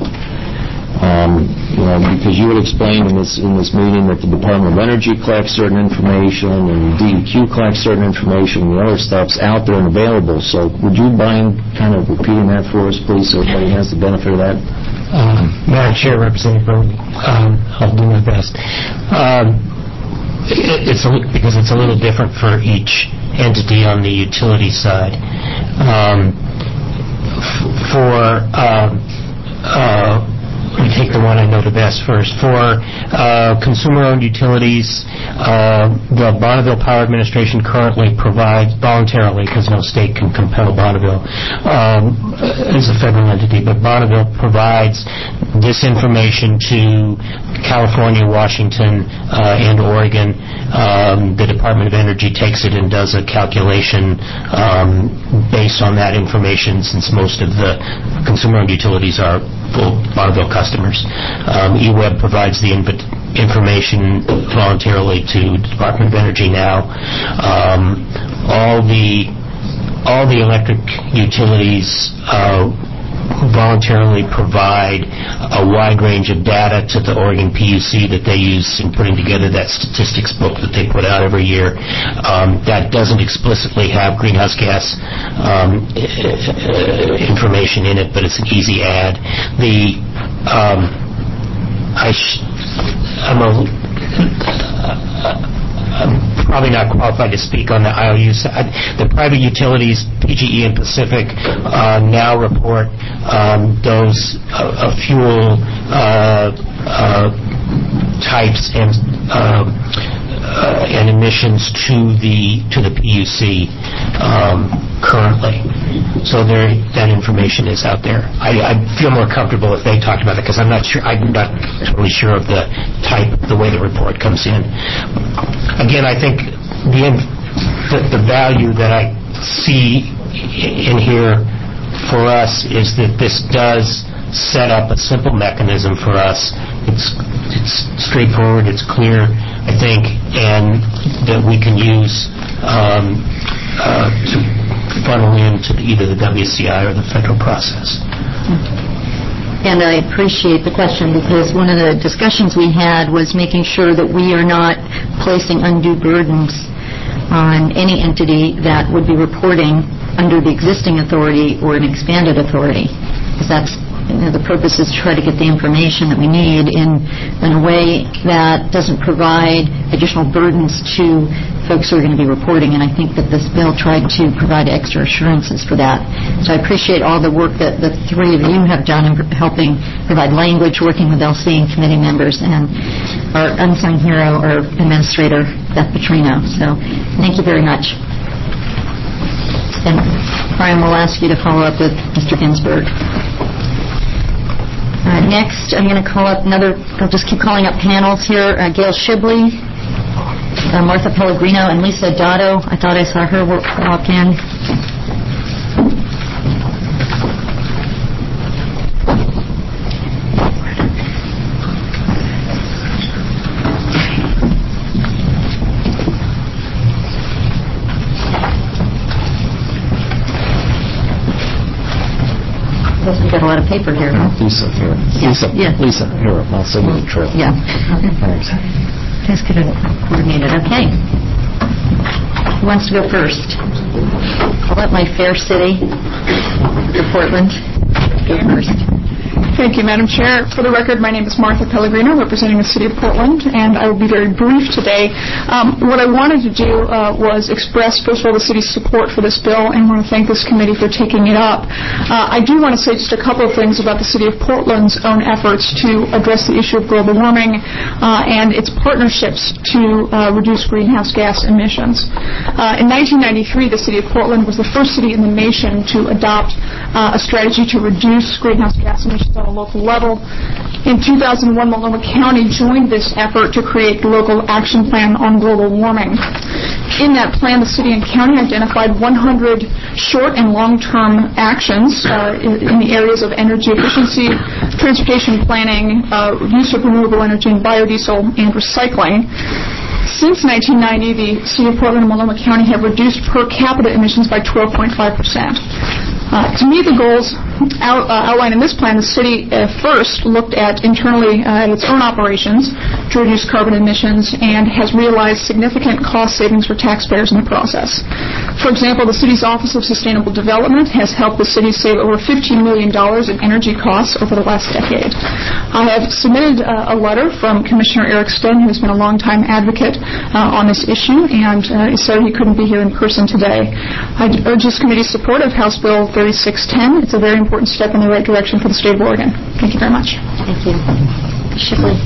Because you had explained in this meeting that the Department of Energy collects certain information and DEQ collects certain information and the other stuff's out there and available. So would you mind kind of repeating that for us, please, so everybody has the benefit of that? Madam Chair, Representative Brody, I'll do my best. Because it's a little different for each entity on the utility side. Let me take the one I know the best first. For consumer-owned utilities, the Bonneville Power Administration currently provides voluntarily, because no state can compel Bonneville as a federal entity, but Bonneville provides this information to California, Washington, and Oregon. The Department of Energy takes it and does a calculation based on that information, since most of the consumer-owned utilities are full Bonneville customers. eWeb provides the information voluntarily to the Department of Energy now. All the electric utilities voluntarily provide a wide range of data to the Oregon PUC that they use in putting together that statistics book that they put out every year. That doesn't explicitly have greenhouse gas information in it, but it's an easy add. I'm probably not qualified to speak on the IOU side. The private utilities, PGE and Pacific, now report those fuel types and emissions to the PUC currently. So that information is out there. I feel more comfortable if they talked about it, because I'm not totally sure of the way the report comes in. Again, I think the value that I see in here for us is that this does set up a simple mechanism for us. It's straightforward, it's clear, I think, and that we can use to funnel into either the WCI or the federal process. And I appreciate the question, because one of the discussions we had was making sure that we are not placing undue burdens on any entity that would be reporting under the existing authority or an expanded authority, because that's the purpose is to try to get the information that we need in a way that doesn't provide additional burdens to folks who are going to be reporting. And I think that this bill tried to provide extra assurances for that. So I appreciate all the work that the three of you have done in helping provide language, working with LC and committee members, and our unsung hero, our administrator, Beth Petrino. So thank you very much. And Brian will ask you to follow up with Mr. Ginsburg. Next, I'm going to call up I'll just keep calling up panels here. Gail Shibley, Martha Pellegrino, and Lisa Dotto. I thought I saw her walk in. We've got a lot of paper here, huh? Lisa, here. Yeah. Lisa, here. I'll send you the trail. Yeah. Okay. Thanks. Let's get it coordinated. Okay. Who wants to go first? I'll let my fair city, Portland, go first. Thank you, Madam Chair. For the record, my name is Martha Pellegrino, representing the City of Portland, and I will be very brief today. What I wanted to do was express, first of all, the city's support for this bill, and want to thank this committee for taking it up. I do want to say just a couple of things about the City of Portland's own efforts to address the issue of global warming and its partnerships to reduce greenhouse gas emissions. In 1993, the City of Portland was the first city in the nation to adopt a strategy to reduce greenhouse gas emissions on a local level. In 2001, Multnomah County joined this effort to create the local action plan on global warming. In that plan, the city and county identified 100 short and long-term actions in the areas of energy efficiency, transportation planning, use of renewable energy and biodiesel, and recycling. Since 1990, the City of Portland and Multnomah County have reduced per capita emissions by 12.5%. To meet the goals outlined in this plan, the city first looked at internally at its own operations to reduce carbon emissions and has realized significant cost savings for taxpayers in the process. For example, the city's Office of Sustainable Development has helped the city save over $15 million in energy costs over the last decade. I have submitted a letter from Commissioner Eric Stone, who has been a longtime advocate on this issue, and so he couldn't be here in person today. I urge this committee's support of House Bill 3610. It's a very important step in the right direction for the state of Oregon. Thank you very much. Thank you. Shipley.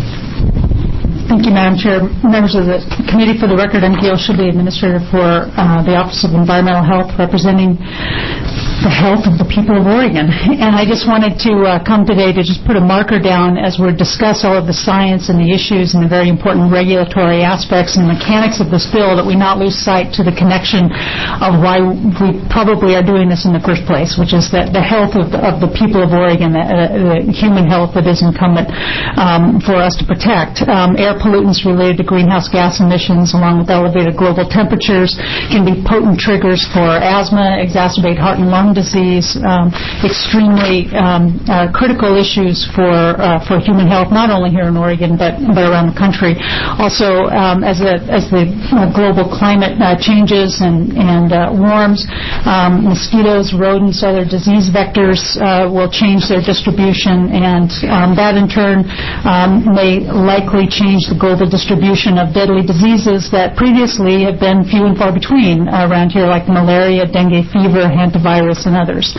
Thank you, Madam Chair. Members of the committee, for the record, I'm Gail Shipley, Administrator for the Office of Environmental Health, representing the health of the people of Oregon. And I just wanted to come today to just put a marker down as we discuss all of the science and the issues and the very important regulatory aspects and mechanics of this bill, that we not lose sight to the connection of why we probably are doing this in the first place, which is that the health of the people of Oregon, the human health that is incumbent for us to protect. Air pollutants related to greenhouse gas emissions, along with elevated global temperatures, can be potent triggers for asthma, exacerbate heart and lung disease, extremely critical issues for human health, not only here in Oregon but around the country. Also, as the global climate changes and warms, mosquitoes, rodents, other disease vectors will change their distribution, and that in turn may likely change the global distribution of deadly diseases that previously have been few and far between around here, like malaria, dengue fever, hantavirus, and others.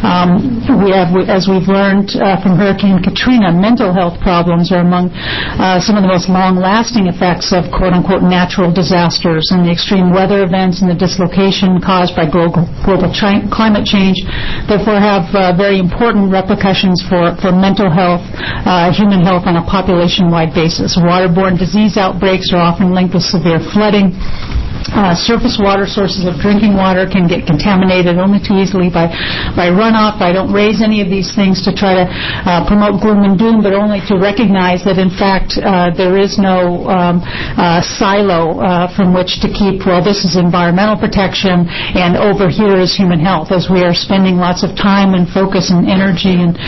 We have, as we've learned from Hurricane Katrina, mental health problems are among some of the most long-lasting effects of quote-unquote natural disasters, and the extreme weather events and the dislocation caused by global climate change therefore have very important repercussions for mental health, human health on a population-wide basis. Waterborne disease outbreaks are often linked with severe flooding. Surface water sources of drinking water can get contaminated only too easily by runoff. I don't raise any of these things to try to promote gloom and doom, but only to recognize that, in fact, there is no silo from which to keep, well, this is environmental protection, and over here is human health, as we are spending lots of time and focus and energy and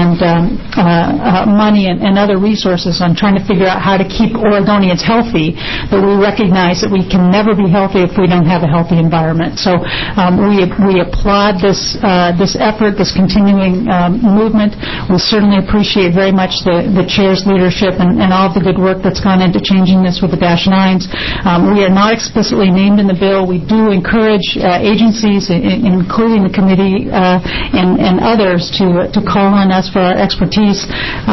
money and other resources on trying to figure out how to keep Oregonians healthy, but we recognize that we can never be healthy if we don't have a healthy environment. So we applaud this effort, this continuing movement. We certainly appreciate very much the Chair's leadership and all of the good work that's gone into changing this with the -9s. We are not explicitly named in the bill. We do encourage agencies, including the committee and others, to call on us for our expertise.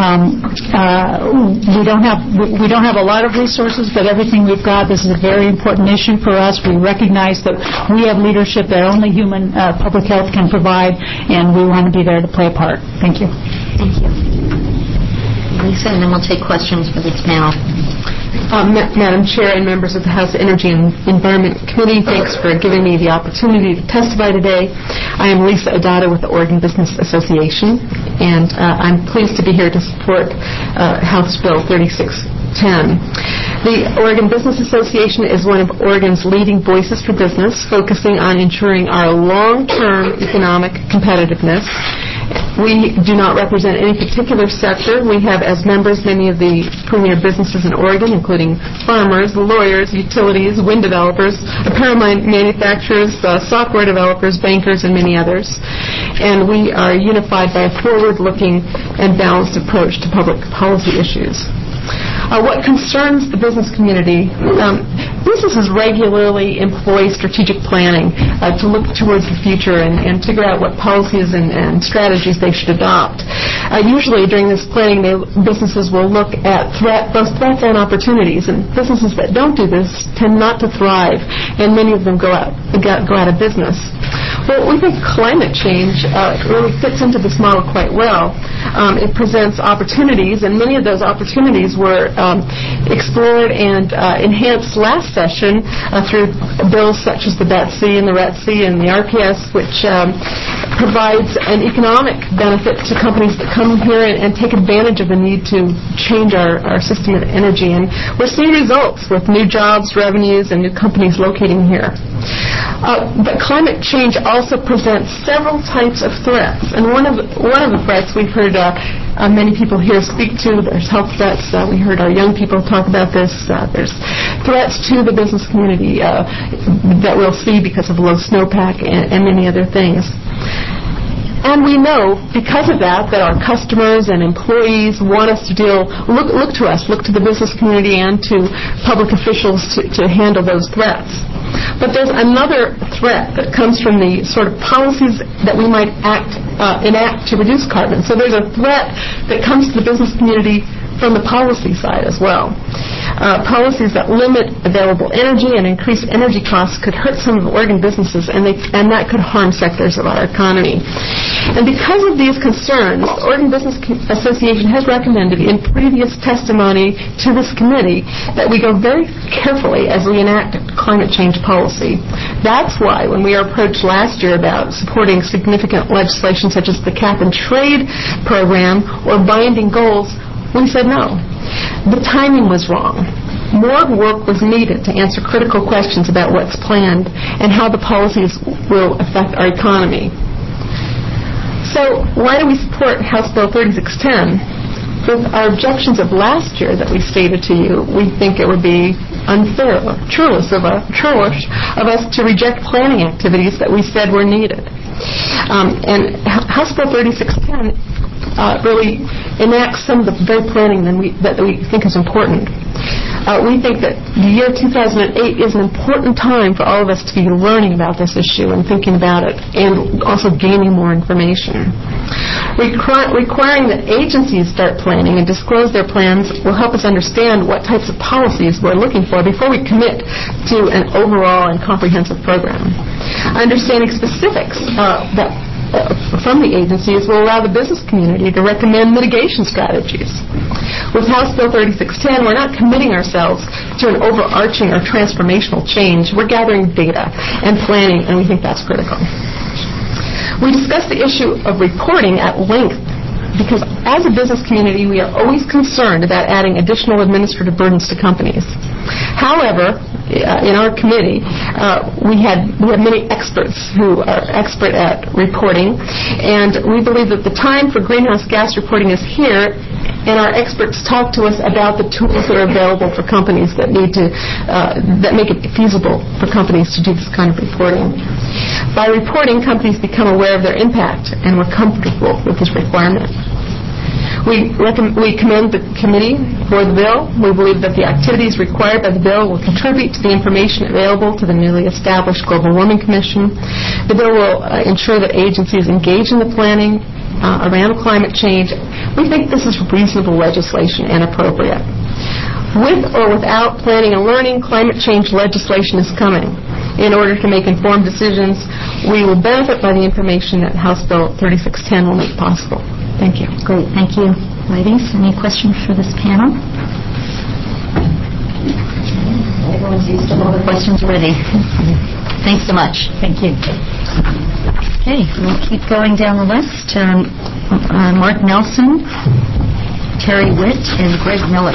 We don't have a lot of resources, but everything we've got, this is a very important issue for us. We recognize that we have leadership that only human public health can provide, and we want to be there to play a part. Thank you. Thank you. Lisa, and then we'll take questions for this panel. Madam Chair and members of the House Energy and Environment Committee, thanks for giving me the opportunity to testify today. I am Lisa Odata with the Oregon Business Association, and I'm pleased to be here to support House Bill 3610. The Oregon Business Association is one of Oregon's leading voices for business, focusing on ensuring our long-term economic competitiveness. We do not represent any particular sector. We have as members many of the premier businesses in Oregon, including farmers, lawyers, utilities, wind developers, apparel manufacturers, software developers, bankers, and many others. And we are unified by a forward-looking and balanced approach to public policy issues. What concerns the business community, businesses regularly employ strategic planning to look towards the future and figure out what policies and strategies they should adopt. Usually during this planning, businesses will look at both threats and opportunities, and businesses that don't do this tend not to thrive, and many of them go out of business. Well, we think climate change really fits into this model quite well. It presents opportunities, and many of those opportunities were explored and enhanced last session through bills such as the BETC and the RETC and the RPS, which provides an economic benefit to companies that come here and take advantage of the need to change our system of energy. And we're seeing results with new jobs, revenues, and new companies locating here. But climate change also presents several types of threats. And one of the threats we've heard many people here speak to, there's health threats. We heard our young people talk about this. There's threats to the business community that we'll see because of low snowpack and many other things. And we know, because of that our customers and employees want us to look to the business community and to public officials to handle those threats. But there's another threat that comes from the sort of policies that we might enact to reduce carbon. So there's a threat that comes to the business community from the policy side as well. Policies that limit available energy and increase energy costs could hurt some of the Oregon businesses, and that could harm sectors of our economy. And because of these concerns, the Oregon Business Association has recommended in previous testimony to this committee that we go very carefully as we enact climate change policy. That's why when we were approached last year about supporting significant legislation such as the cap and trade program or binding goals, we said no. The timing was wrong. More work was needed to answer critical questions about what's planned and how the policies will affect our economy. So why do we support House Bill 3610? With our objections of last year that we stated to you, we think it would be unfair or churlish of us to reject planning activities that we said were needed. And House Bill 3610 really enacts some of the very planning that we think is important. We think that the year 2008 is an important time for all of us to be learning about this issue and thinking about it, and also gaining more information. Requiring that agencies start planning and disclose their plans will help us understand what types of policies we're looking for before we commit to an overall and comprehensive program. Understanding specifics from the agencies will allow the business community to recommend mitigation strategies. With House Bill 3610, we're not committing ourselves to an overarching or transformational change. We're gathering data and planning, and we think that's critical. We discussed the issue of reporting at length because as a business community, we are always concerned about adding additional administrative burdens to companies. However, in our committee, we have many experts who are expert at reporting, and we believe that the time for greenhouse gas reporting is here, and our experts talk to us about the tools that are available for companies that make it feasible for companies to do this kind of reporting. By reporting, companies become aware of their impact, and we're comfortable with this requirement. We commend the committee for the bill. We believe that the activities required by the bill will contribute to the information available to the newly established Global Warming Commission. The bill will ensure that agencies engage in the planning around climate change. We think this is reasonable legislation and appropriate. With or without planning and learning, climate change legislation is coming. In order to make informed decisions, we will benefit by the information that House Bill 3610 will make possible. Thank you. Great. Thank you. Ladies, any questions for this panel? Everyone's used to all the questions already. Thanks so much. Thank you. Okay, we'll keep going down the list. Mark Nelson, Terry Witt, and Greg Miller.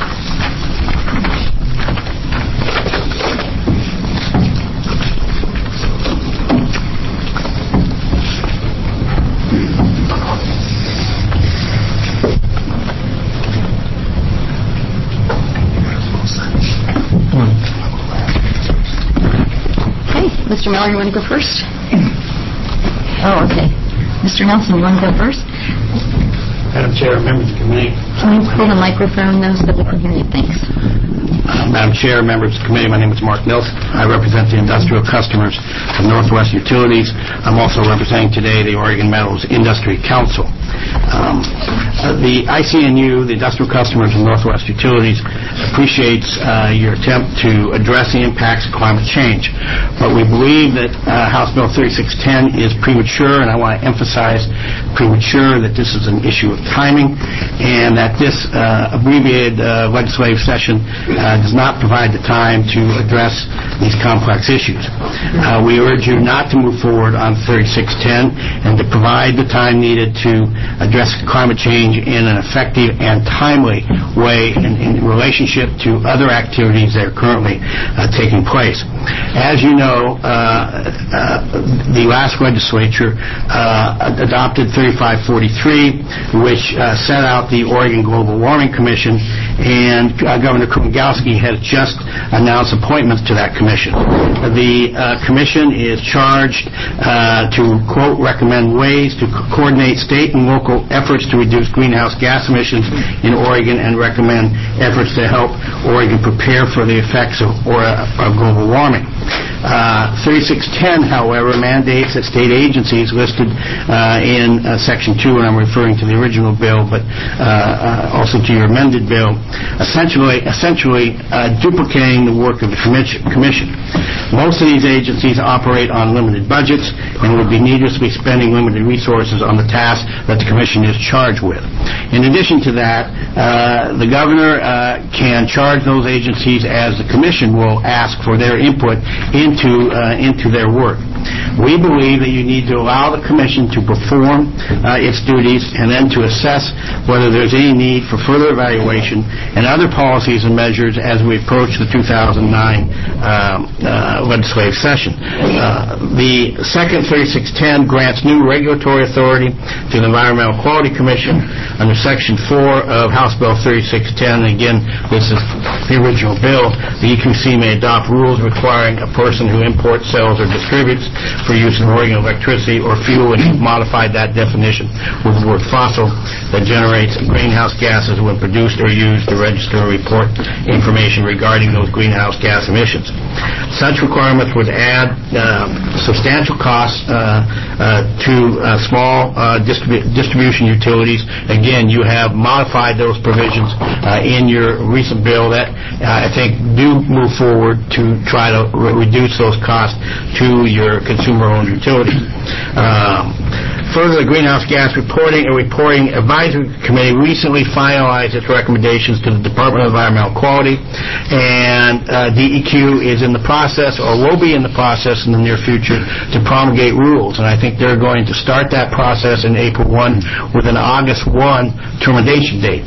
Mr. Miller, you want to go first? Oh, okay. Mr. Nelson, you want to go first? Madam Chair, members of the committee. Can you pull the microphone so that we can hear you? Thanks. Madam Chair, members of the committee, my name is Mark Nelson. I represent the industrial customers of Northwest Utilities. I'm also representing today the Oregon Metals Industry Council. The ICNU, the Industrial Customers of Northwest Utilities, appreciates your attempt to address the impacts of climate change. But we believe that House Bill 3610 is premature, and I want to emphasize premature, that this is an issue of timing, and that this abbreviated legislative session does not provide the time to address these complex issues. We urge you not to move forward on 3610 and to provide the time needed to address climate change in an effective and timely way in relationship to other activities that are currently taking place. As you know, the last legislature adopted 3543, which set out the Oregon Global Warming Commission, and Governor Krumgowski has just announced appointments to that commission. The commission is charged to, quote, recommend ways to coordinate state and local efforts to reduce greenhouse gas emissions in Oregon and recommend efforts to help Oregon prepare for the effects of global warming. 3610, however, mandates that state agencies listed in Section 2, and I'm referring to the original bill, but also to your amended bill, essentially duplicating the work of the commission. Most of these agencies operate on limited budgets and would be needlessly spending limited resources on the tasks that the commission is charged with. In addition to that, the governor can charge those agencies as the commission will ask for their input into their work. We believe that you need to allow the commission to perform its duties and then to assess whether there's any need for further evaluation and other policies and measures as we approach the 2009 legislative session. The second 3610 grants new regulatory authority to the Environmental Quality Commission under Section 4 of House Bill 3610. And again, this is the original bill. The EQC may adopt rules requiring a person who imports, sells, or distributes for use in Oregon electricity or fuel, and modified that definition with the word fossil that generates greenhouse gases when produced or used to register or report information regarding those greenhouse gas emissions. Such requirements would add substantial costs to small distribution utilities. Again, you have modified those provisions in your recent bill that I think do move forward to try to reduce those costs to your consumer-owned utilities. Further, the Greenhouse Gas Reporting Advisory Committee recently finalized its recommendations to the Department of Environmental Quality, and DEQ is in the process, or will be in the process in the near future, to promulgate rules. And I think they're going to start that process in April 1 with an August 1 termination date.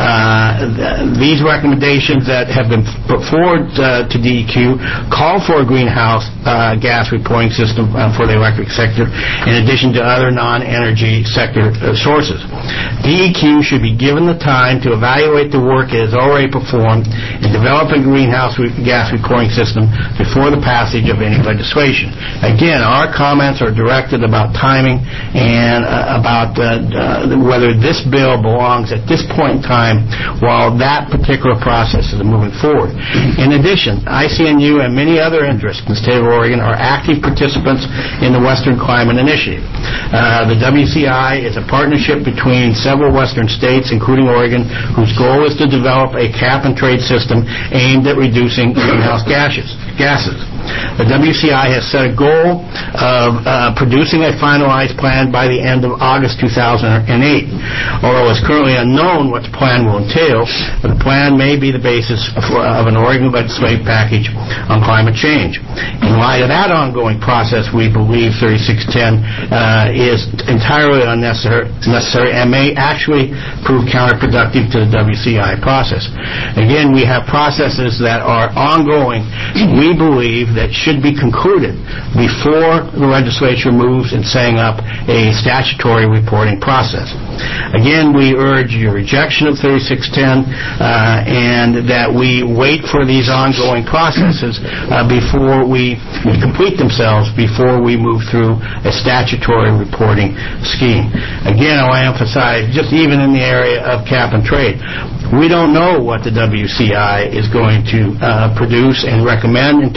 These recommendations that have been put forward to DEQ call for a greenhouse gas reporting system for the electric sector, in addition to other non-energy sector sources. DEQ should be given the time to evaluate the work it has already performed in developing a greenhouse gas reporting system before the passage of any legislation. Again, our comments are directed about timing and about whether this bill belongs at this point in time while that particular process is moving forward. In addition, ICNU and many other interests in the state of Oregon are active participants in the Western Climate Initiative. The WCI is a partnership between several western states, including Oregon, whose goal is to develop a cap-and-trade system aimed at reducing greenhouse gases. The WCI has set a goal of producing a finalized plan by the end of August 2008. Although it's currently unknown what the plan will entail, the plan may be the basis of an Oregon legislative package on climate change. In light of that ongoing process, we believe 3610 is entirely unnecessary and may actually prove counterproductive to the WCI process. Again, we have processes that are ongoing, we believe, that should be concluded before the legislature moves in setting up a statutory reporting process. Again, we urge your rejection of 3610 and that we wait for these ongoing processes before we complete themselves, before we move through a statutory reporting scheme. Again, I want to emphasize, just even in the area of cap and trade, we don't know what the WCI is going to produce and recommend in terms of cap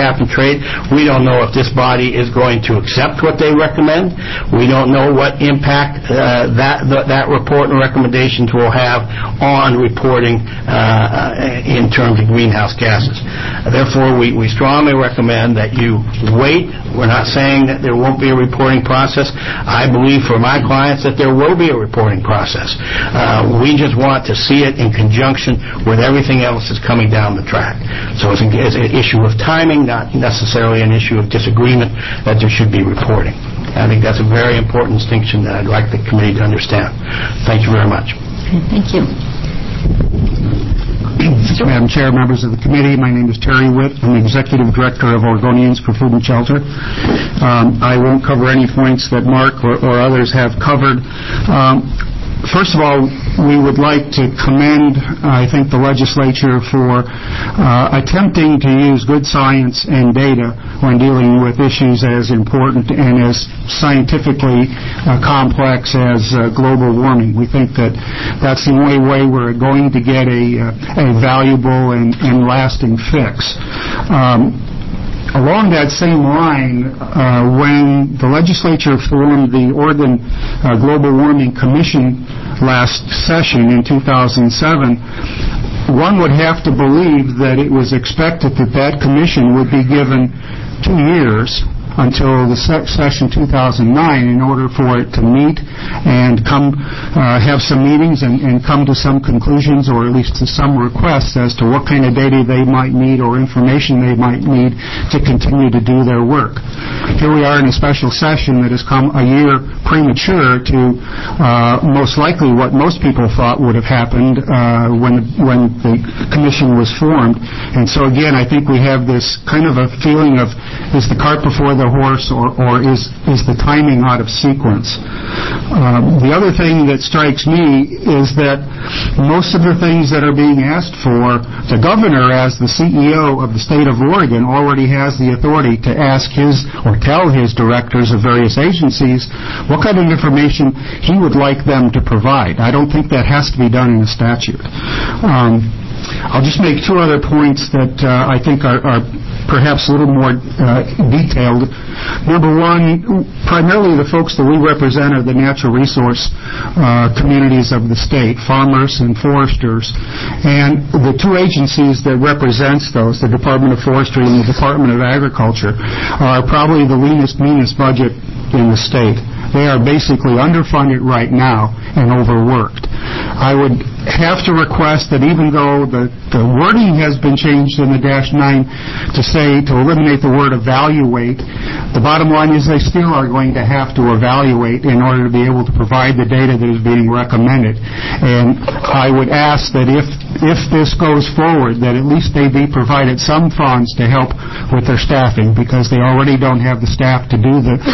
cap and trade. We don't know if this body is going to accept what they recommend. We don't know what impact that report and recommendations will have on reporting in terms of greenhouse gases. Therefore, we strongly recommend that you wait. We're not saying that there won't be a reporting process. I believe for my clients that there will be a reporting process. We just want to see it in conjunction with everything else that's coming down the track. So it's an issue of timing, not necessarily an issue of disagreement that there should be reporting. I think that's a very important distinction that I'd like the committee to understand. Thank you very much. Thank you. Madam Chair, members of the committee, my name is Terry Witt. I'm the Executive Director of Oregonians for Food and Shelter. I won't cover any points that Mark or others have covered. First of all, we would like to commend, I think, the legislature for attempting to use good science and data when dealing with issues as important and as scientifically complex as global warming. We think that that's the only way we're going to get a valuable and lasting fix. Along that same line, when the legislature formed the Oregon Global Warming Commission last session in 2007, one would have to believe that it was expected that that commission would be given 2 years until the session 2009 in order for it to meet and come have some meetings and come to some conclusions or at least to some requests as to what kind of data they might need or information they might need to continue to do their work. Here we are in a special session that has come a year premature to most likely what most people thought would have happened when the commission was formed. And so again, I think we have this kind of a feeling of, is the cart before the horse or is the timing out of sequence? The other thing that strikes me is that most of the things that are being asked for, the governor as the CEO of the state of Oregon already has the authority to ask his or tell his directors of various agencies what kind of information he would like them to provide. I don't think that has to be done in a statute. I'll just make 2 other points that I think are perhaps a little more detailed. Number one, primarily the folks that we represent are the natural resource communities of the state, farmers and foresters. And the 2 agencies that represents those, the Department of Forestry and the Department of Agriculture, are probably the leanest, meanest budget in the state. They are basically underfunded right now and overworked. I would have to request that even though the wording has been changed in the -9 to eliminate the word evaluate, the bottom line is they still are going to have to evaluate in order to be able to provide the data that is being recommended. And I would ask that if this goes forward, that at least they be provided some funds to help with their staffing, because they already don't have the staff to do the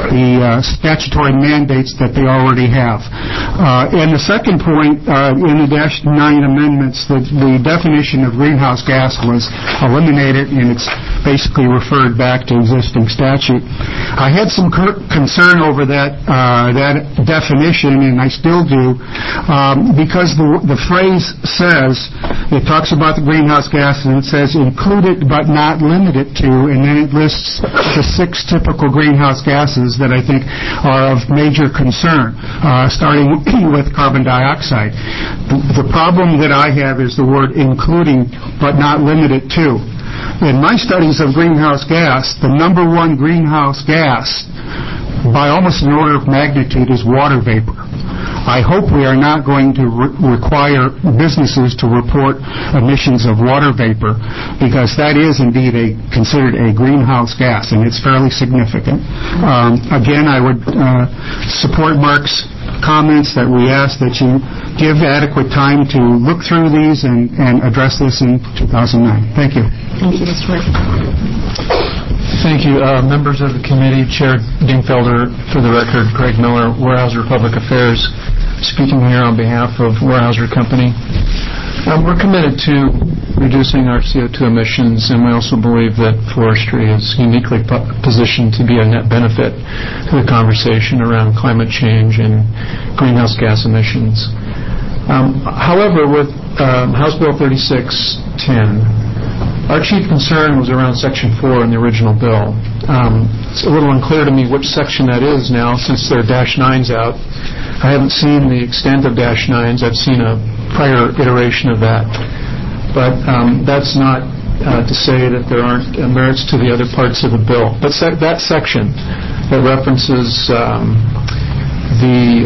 statutory mandates that they already have. And the second point, in the -9 amendments, the definition of greenhouse gas was eliminated, and it's basically referred back to existing statute. I had some concern over that definition, and I still do, because the phrase says, it talks about the greenhouse gas, and it says included but not limited to, and then it lists the 6 typical greenhouse gases that I think are of major concern, starting with carbon dioxide. The problem that I have is the word including but not limited to. In my studies of greenhouse gas, the number 1 greenhouse gas by almost an order of magnitude is water vapor. I hope we are not going to require businesses to report emissions of water vapor, because that is indeed considered a greenhouse gas, and it's fairly significant. Again, I would support Mark's comments that we ask that you give adequate time to look through these and address this in 2009. Thank you. Thank you, Mr. Witt. Thank you. Members of the committee, Chair Dingfelder, for the record, Craig Miller, Weyerhaeuser Public Affairs, speaking here on behalf of Weyerhaeuser Company. We're committed to reducing our CO2 emissions, and we also believe that forestry is uniquely positioned to be a net benefit to the conversation around climate change and greenhouse gas emissions. However, with House Bill 3610, Our chief concern was around Section 4 in the original bill. It's a little unclear to me which section that is now, since there are Dash 9s out. I haven't seen the extent of Dash 9s. I've seen a prior iteration of that. But that's not to say that there aren't merits to the other parts of the bill. But that section that references the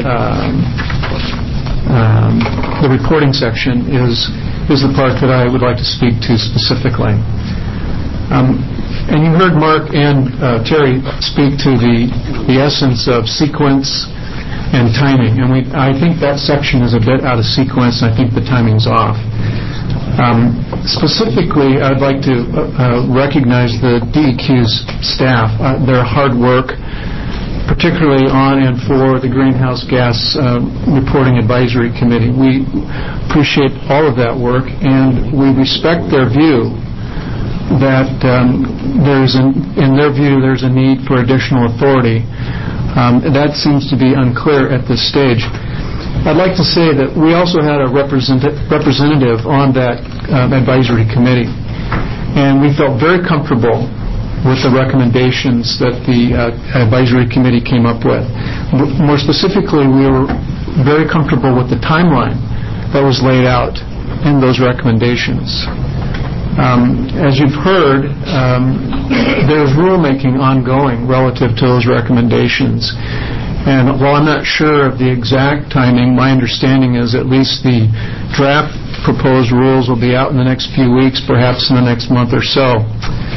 reporting section is the part that I would like to speak to specifically. And you heard Mark and Terry speak to the essence of sequence and timing. And I think that section is a bit out of sequence, and I think the timing's off. Specifically, I'd like to recognize the DEQ's staff, their hard work, particularly on and for the Greenhouse Gas Reporting Advisory Committee. We appreciate all of that work, and we respect their view that in their view, there's a need for additional authority. That seems to be unclear at this stage. I'd like to say that we also had a representative on that advisory committee, and we felt very comfortable with the recommendations that the advisory committee came up with. More specifically, we were very comfortable with the timeline that was laid out in those recommendations. As you've heard, there's rulemaking ongoing relative to those recommendations. And while I'm not sure of the exact timing, my understanding is at least the draft proposed rules will be out in the next few weeks, perhaps in the next month or so.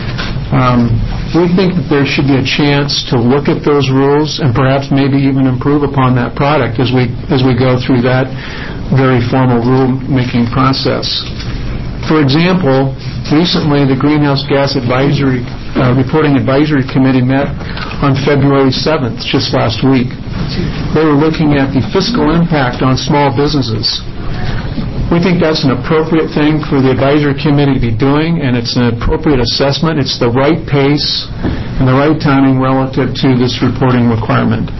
We think that there should be a chance to look at those rules and perhaps maybe even improve upon that product as we go through that very formal rulemaking process. For example, recently the Greenhouse Gas Reporting Advisory Committee met on February 7th, just last week. They were looking at the fiscal impact on small businesses. We think that's an appropriate thing for the advisory committee to be doing, and it's an appropriate assessment. It's the right pace and the right timing relative to this reporting requirement.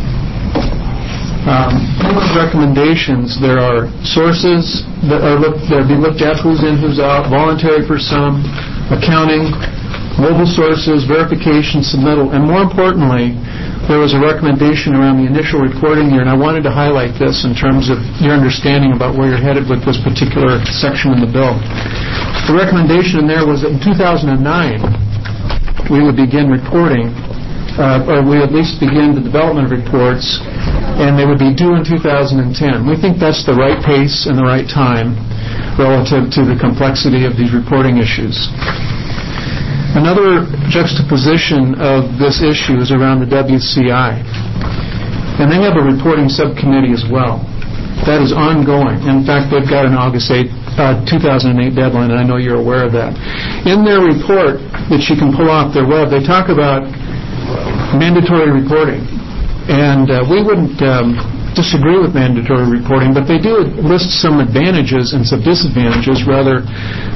In those recommendations, there are sources that are being looked at, who's in, who's out, voluntary for some, accounting, mobile sources, verification, submittal, and more importantly, there was a recommendation around the initial reporting year, and I wanted to highlight this in terms of your understanding about where you're headed with this particular section in the bill. The recommendation in there was that in 2009, we would begin reporting, or we at least begin the development of reports, and they would be due in 2010. We think that's the right pace and the right time relative to the complexity of these reporting issues. Another juxtaposition of this issue is around the WCI. And they have a reporting subcommittee as well. That is ongoing. In fact, they've got an August 2008 deadline, and I know you're aware of that. In their report that you can pull off their web, they talk about mandatory reporting. And we wouldn't disagree with mandatory reporting, but they do list some advantages and some disadvantages rather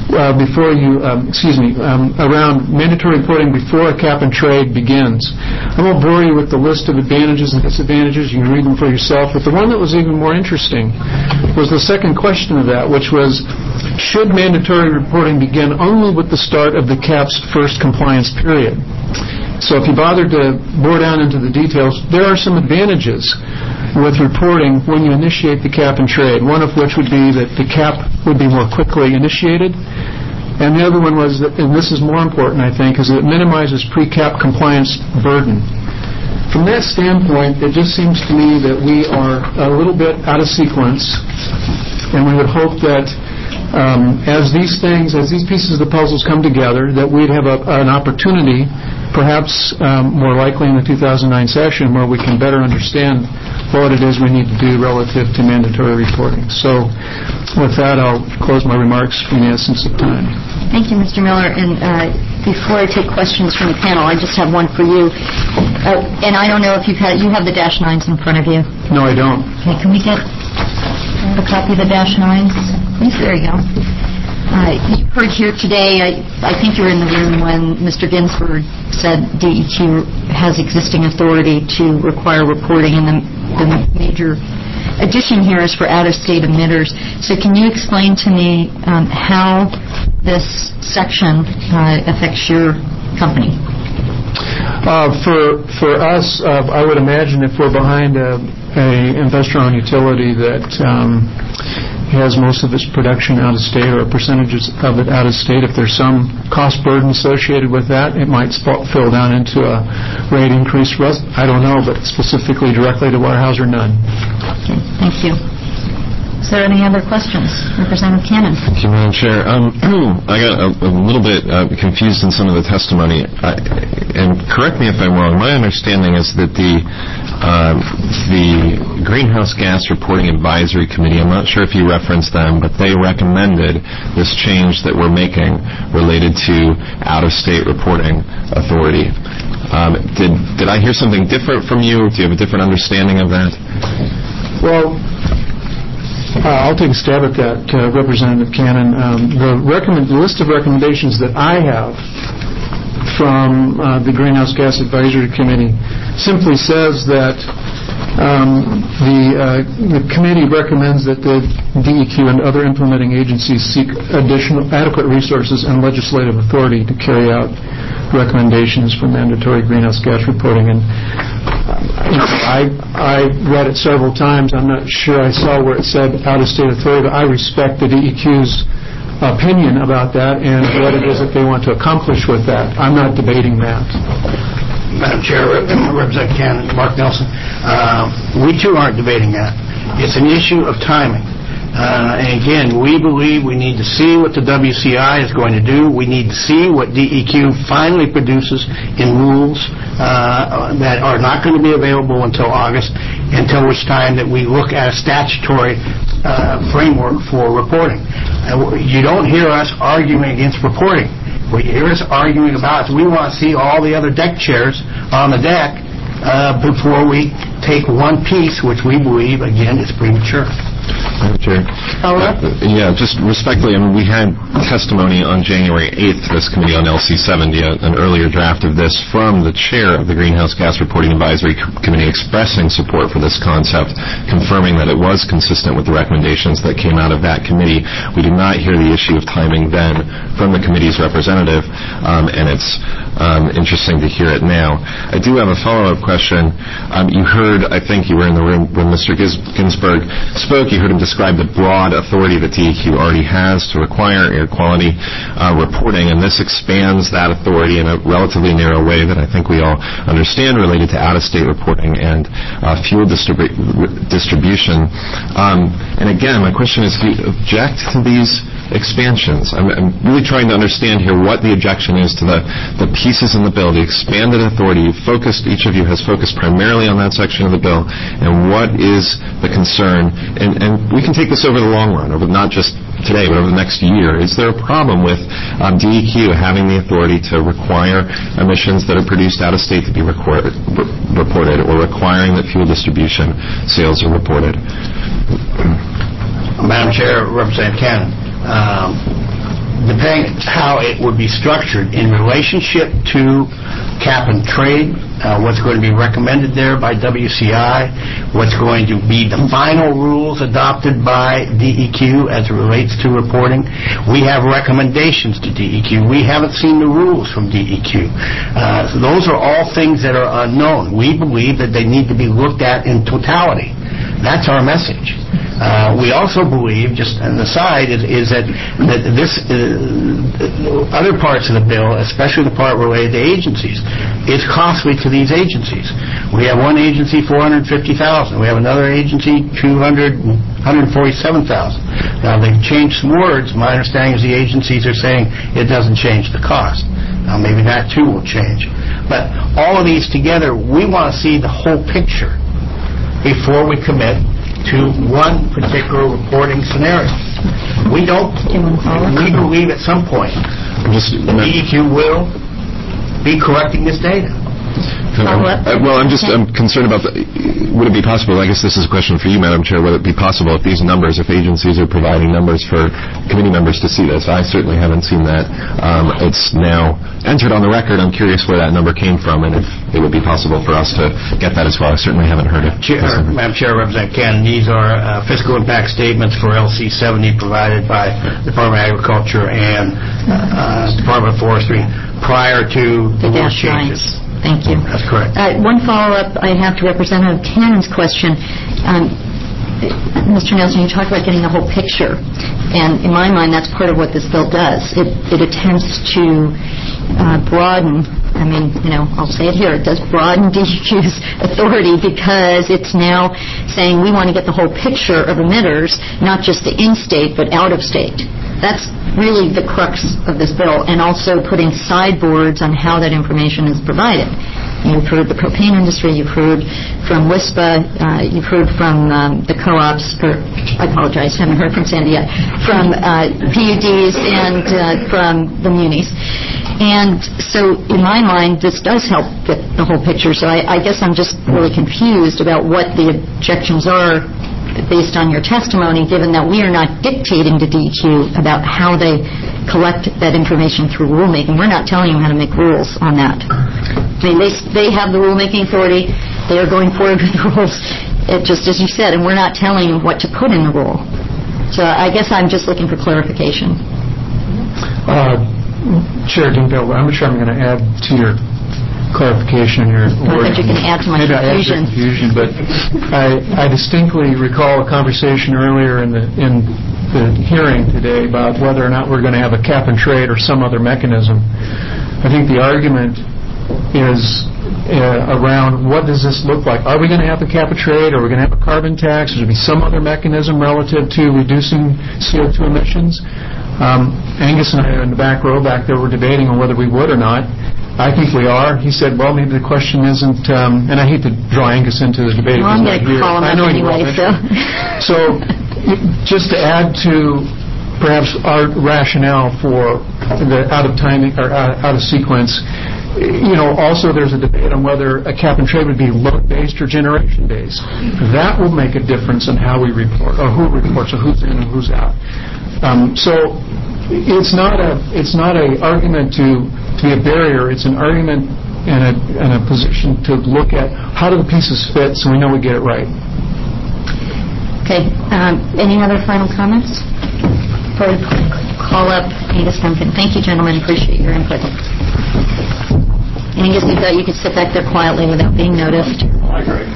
around mandatory reporting before a cap and trade begins. I won't bore you with the list of advantages and disadvantages. You can read them for yourself. But the one that was even more interesting was the second question of that, which was, should mandatory reporting begin only with the start of the cap's first compliance period? So if you bother to bore down into the details, there are some advantages with reporting when you initiate the cap and trade, one of which would be that the cap would be more quickly initiated, and the other one was, that, and this is more important, I think, is that it minimizes pre-cap compliance burden. From that standpoint, it just seems to me that we are a little bit out of sequence, and we would hope that as these pieces of the puzzles come together, that we'd have an opportunity, perhaps more likely in the 2009 session, where we can better understand what it is we need to do relative to mandatory reporting. So with that, I'll close my remarks in the essence of time. Thank you, Mr. Miller. And before I take questions from the panel, I just have one for you. And I don't know if you have the Dash 9s in front of you. No, I don't. Okay, can we get a copy of the Dash 9s? Please, there you go. You heard here today, I think you were in the room when Mr. Ginsburg said DEQ has existing authority to require reporting, and the major addition here is for out-of-state emitters. So can you explain to me how this section affects your company? For us, I would imagine if we're behind a investor-owned utility that has most of its production out of state or percentages of it out of state, if there's some cost burden associated with that, it might fill down into a rate increase for us. I don't know, but specifically directly to Weyerhaeuser, none. Okay, thank you. Is there any other questions? Representative Cannon. Thank you, Madam Chair. I got a little bit confused in some of the testimony, and correct me if I'm wrong. My understanding is that the Greenhouse Gas Reporting Advisory Committee, I'm not sure if you referenced them, but they recommended this change that we're making related to out-of-state reporting authority. Did I hear something different from you? Do you have a different understanding of that? Well, I'll take a stab at that, Representative Cannon. The list of recommendations that I have from the Greenhouse Gas Advisory Committee simply says that the committee recommends that the DEQ and other implementing agencies seek additional adequate resources and legislative authority to carry out recommendations for mandatory greenhouse gas reporting. And I read it several times. I'm not sure I saw where it said out-of-state authority, but I respect the DEQ's opinion about that and what it is that they want to accomplish with that. I'm not debating that. Madam Chair, Representative Cannon, Mark Nelson, we too aren't debating that. It's an issue of timing. And again, we believe we need to see what the WCI is going to do. We need to see what DEQ finally produces in rules that are not going to be available until August, until which time that we look at a statutory framework for reporting. You don't hear us arguing against reporting. What you hear us arguing about is we want to see all the other deck chairs on the deck before we take one piece, which we believe, again, is premature. Madam Chair. Yeah, just respectfully, I mean, we had testimony on January 8th to this committee on LC-70, an earlier draft of this from the chair of the Greenhouse Gas Reporting Advisory Committee expressing support for this concept, confirming that it was consistent with the recommendations that came out of that committee. We did not hear the issue of timing then from the committee's representative, and it's interesting to hear it now. I do have a follow-up question. You heard, I think you were in the room when Mr. Ginsburg spoke, you heard him describe the broad authority that DEQ already has to require air quality reporting, and this expands that authority in a relatively narrow way that I think we all understand related to out-of-state reporting and fuel distribution. And again, my question is, do you object to these expansions? I'm really trying to understand here what the objection is to the pieces in the bill, the expanded authority. Each of you has focused primarily on that section of the bill, and what is the concern? And we can take this over the long run, over not just today, but over the next year. Is there a problem with DEQ having the authority to require emissions that are produced out of state to be reported, or requiring that fuel distribution sales are reported? Madam Chair, Representative Cannon, depending how it would be structured in relationship to cap and trade, what's going to be recommended there by WCI, what's going to be the final rules adopted by DEQ as it relates to reporting. We have recommendations to DEQ. We haven't seen the rules from DEQ. So those are all things that are unknown. We believe that they need to be looked at in totality. That's our message. We also believe, just an aside, is that this other parts of the bill, especially the part related to agencies, is costly to these agencies. We have one agency, $450,000. We have another agency, $147,000. Now, they've changed some words. My understanding is the agencies are saying it doesn't change the cost. Now, maybe that, too, will change. But all of these together, we want to see the whole picture before we commit to one particular reporting scenario. We believe at some point DEQ will be correcting this data. follow-up? I'm concerned about would it be possible, I guess this is a question for you, Madam Chair, would it be possible if these numbers, if agencies are providing numbers for committee members to see this? I certainly haven't seen that. It's now entered on the record. I'm curious where that number came from and if it would be possible for us to get that as well. I certainly haven't heard it. Madam Chair, Representative Cannon, these are fiscal impact statements for LC 70 provided by the Department of Agriculture and Department of Forestry prior to the rules changes. Thank you. That's correct. One follow-up I have to Representative Cannon's question. Mr. Nelson, you talked about getting the whole picture, and in my mind, that's part of what this bill does. It attempts to broaden, I'll say it here, it does broaden DEQ's authority because it's now saying we want to get the whole picture of emitters, not just the in-state, but out-of-state. That's really the crux of this bill, and also putting sideboards on how that information is provided. You've heard the propane industry, you've heard from WISPA, you've heard from the co-ops, I apologize, haven't heard from Sandy yet, from PUDs and from the munis. And so in my mind, this does help get the whole picture. So I guess I'm just really confused about what the objections are based on your testimony, given that we are not dictating to DEQ about how they collect that information through rulemaking. We're not telling them how to make rules on that. They have the rulemaking authority. They are going forward with the rules, just as you said, and we're not telling them what to put in the rule. So I guess I'm just looking for clarification. Chair Dingell, I'm not sure I'm going to add to your clarification here. I think you can add to my confusion. But I distinctly recall a conversation earlier in the hearing today about whether or not we're going to have a cap and trade or some other mechanism. I think the argument is around what does this look like? Are we going to have a cap and trade? Are we going to have a carbon tax? Is there going to be some other mechanism relative to reducing CO2 emissions? Angus and I in the back row back there were debating on whether we would or not. I think we are. He said, well, maybe the question isn't, and I hate to draw Angus into the debate. Well, I'm going to call him up anyway, So just to add to perhaps our rationale for the out of timing or out of sequence, also there's a debate on whether a cap and trade would be load-based or generation-based. That will make a difference in how we report, or who reports, or who's in and who's out. So it's not a argument to be a barrier. It's an argument and a position to look at how do the pieces fit so we know we get it right. Okay. Any other final comments? Before we call up Angus Duncan. Thank you, gentlemen. Appreciate your input. Angus, we thought you could sit back there quietly without being noticed. I agree.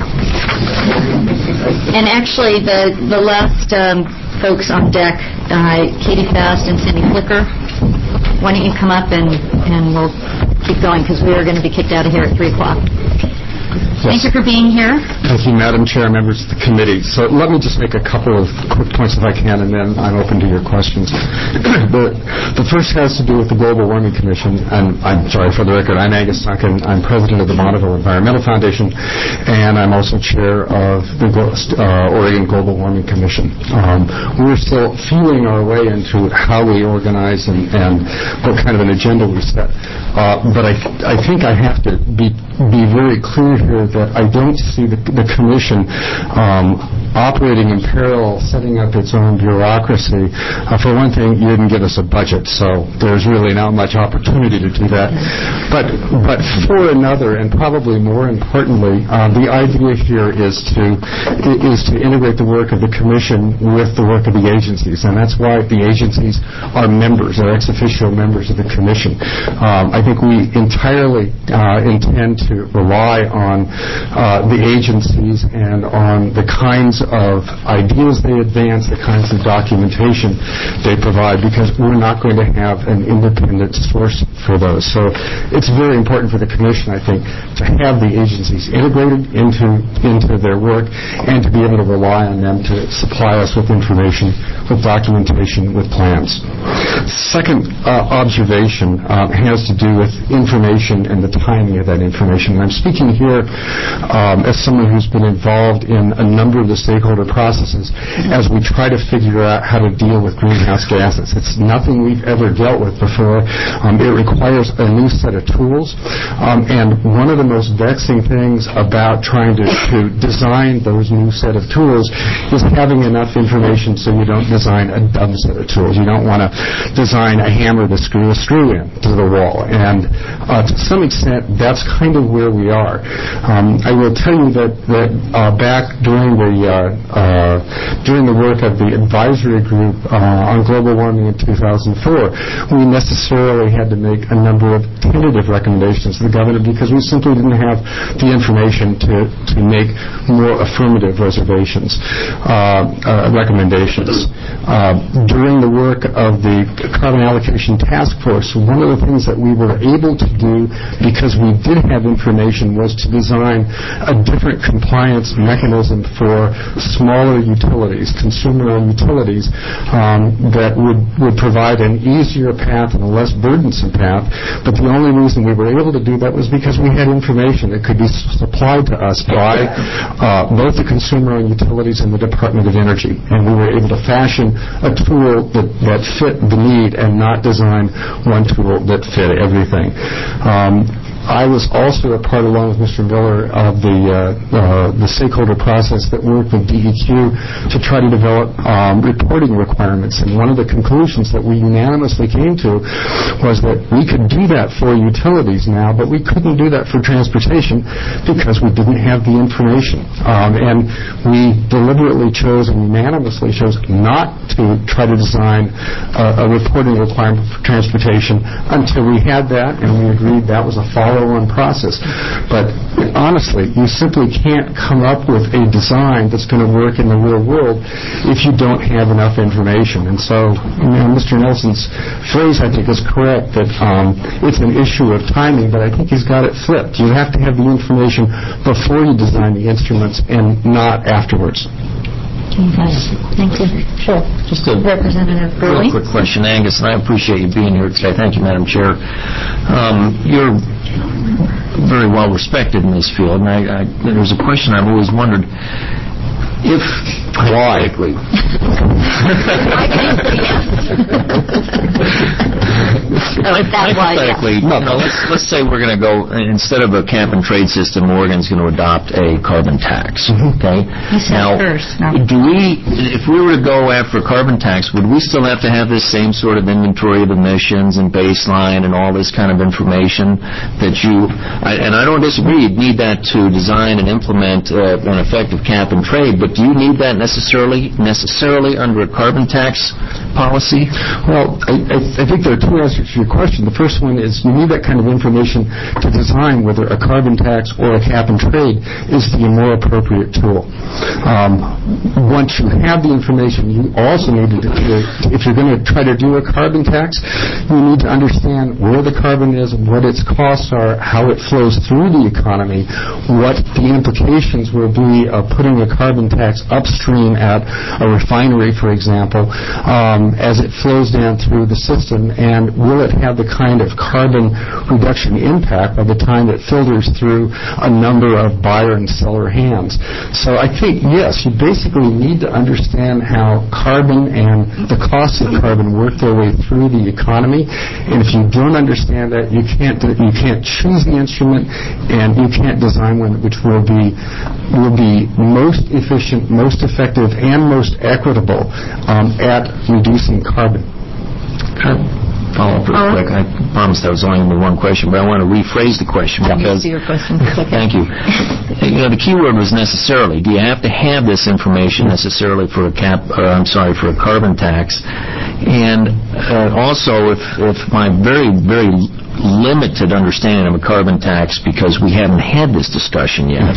And actually, the last folks on deck, Katie Fast and Cindy Flicker, why don't you come up and we'll keep going because we are going to be kicked out of here at 3 o'clock. Thank you for being here. Thank you, Madam Chair, members of the committee. So let me just make a couple of quick points if I can, and then I'm open to your questions. The first has to do with the Global Warming Commission, and I'm sorry, for the record, I'm Angus Duncan. I'm president of the Bonneville Environmental Foundation, and I'm also chair of the Oregon Global Warming Commission. We're still feeling our way into how we organize and what kind of an agenda we set. But I think I have to be very clear here that I don't see the Commission operating in parallel, setting up its own bureaucracy. For one thing, you didn't give us a budget, so there's really not much opportunity to do that. But for another, and probably more importantly, the idea here is to integrate the work of the Commission with the work of the agencies, and that's why the agencies are members, are ex officio members of the Commission. I think we entirely intend to rely on the agencies and on the kinds of ideas they advance, the kinds of documentation they provide, because we're not going to have an independent source for those. So it's very important for the Commission, I think, to have the agencies integrated into their work and to be able to rely on them to supply us with information, with documentation, with plans. Second observation has to do with information and the timing of that information. And I'm speaking here as someone who's who's been involved in a number of the stakeholder processes as we try to figure out how to deal with greenhouse gases. It's nothing we've ever dealt with before. It requires a new set of tools. And one of the most vexing things about trying to design those new set of tools is having enough information so you don't design a dumb set of tools. You don't want to design a hammer to screw a screw in to the wall. And to some extent, that's kind of where we are. I will tell you that back during the work of the advisory group on global warming in 2004, we necessarily had to make a number of tentative recommendations to the governor because we simply didn't have the information to make more affirmative recommendations. During the work of the Carbon Allocation Task Force, one of the things that we were able to do, because we did have information, was to design a different compliance mechanism for smaller utilities, consumer-owned utilities, that would provide an easier path and a less burdensome path. But the only reason we were able to do that was because we had information that could be supplied to us by both the consumer-owned utilities and the Department of Energy. And we were able to fashion a tool that fit the need and not design one tool that fit everything. I was also a part, along with Mr. Miller, of the stakeholder process that worked with DEQ to try to develop reporting requirements. And one of the conclusions that we unanimously came to was that we could do that for utilities now, but we couldn't do that for transportation because we didn't have the information. And we deliberately chose and unanimously chose not to try to design a reporting requirement for transportation until we had that, and we agreed that was a follow-on process. But honestly, you simply can't come up with a design that's going to work in the real world if you don't have enough information. And so, Mr. Nelson's phrase, I think, is correct, that it's an issue of timing, but I think he's got it flipped. You have to have the information before you design the instruments and not afterwards. Thank you. Sure. Just a Representative real Burley. quick question, Angus, and I appreciate you being here today. Thank you, Madam Chair. You're very well respected in this field, and there's a question I've always wondered. If hypothetically, let's say we're going to go, instead of a cap and trade system, Oregon's going to adopt a carbon tax. Okay. Now, if we were to go after a carbon tax, would we still have to have this same sort of inventory of emissions and baseline and all this kind of information that you? And I don't disagree. You'd need that to design and implement an effective cap and trade, but do you need that necessarily under a carbon tax policy? Well, I think there are two answers to your question. The first one is you need that kind of information to design whether a carbon tax or a cap and trade is the more appropriate tool. Once you have the information, you also need to, if you're going to try to do a carbon tax, you need to understand where the carbon is, what its costs are, how it flows through the economy, what the implications will be of putting a carbon tax upstream at a refinery, for example, as it flows down through the system, and will it have the kind of carbon reduction impact by the time it filters through a number of buyer and seller hands. So I think, yes, you basically need to understand how carbon and the costs of carbon work their way through the economy, and if you don't understand that, you can't choose the instrument, and you can't design one which will be most efficient, most effective, and most equitable at reducing carbon. Follow up real quick. I promised I was only going to one question, but I want to rephrase the question because. Thank you. The key word was necessarily. Do you have to have this information necessarily for a carbon tax? And also, if my very, very limited understanding of a carbon tax, because we haven't had this discussion yet,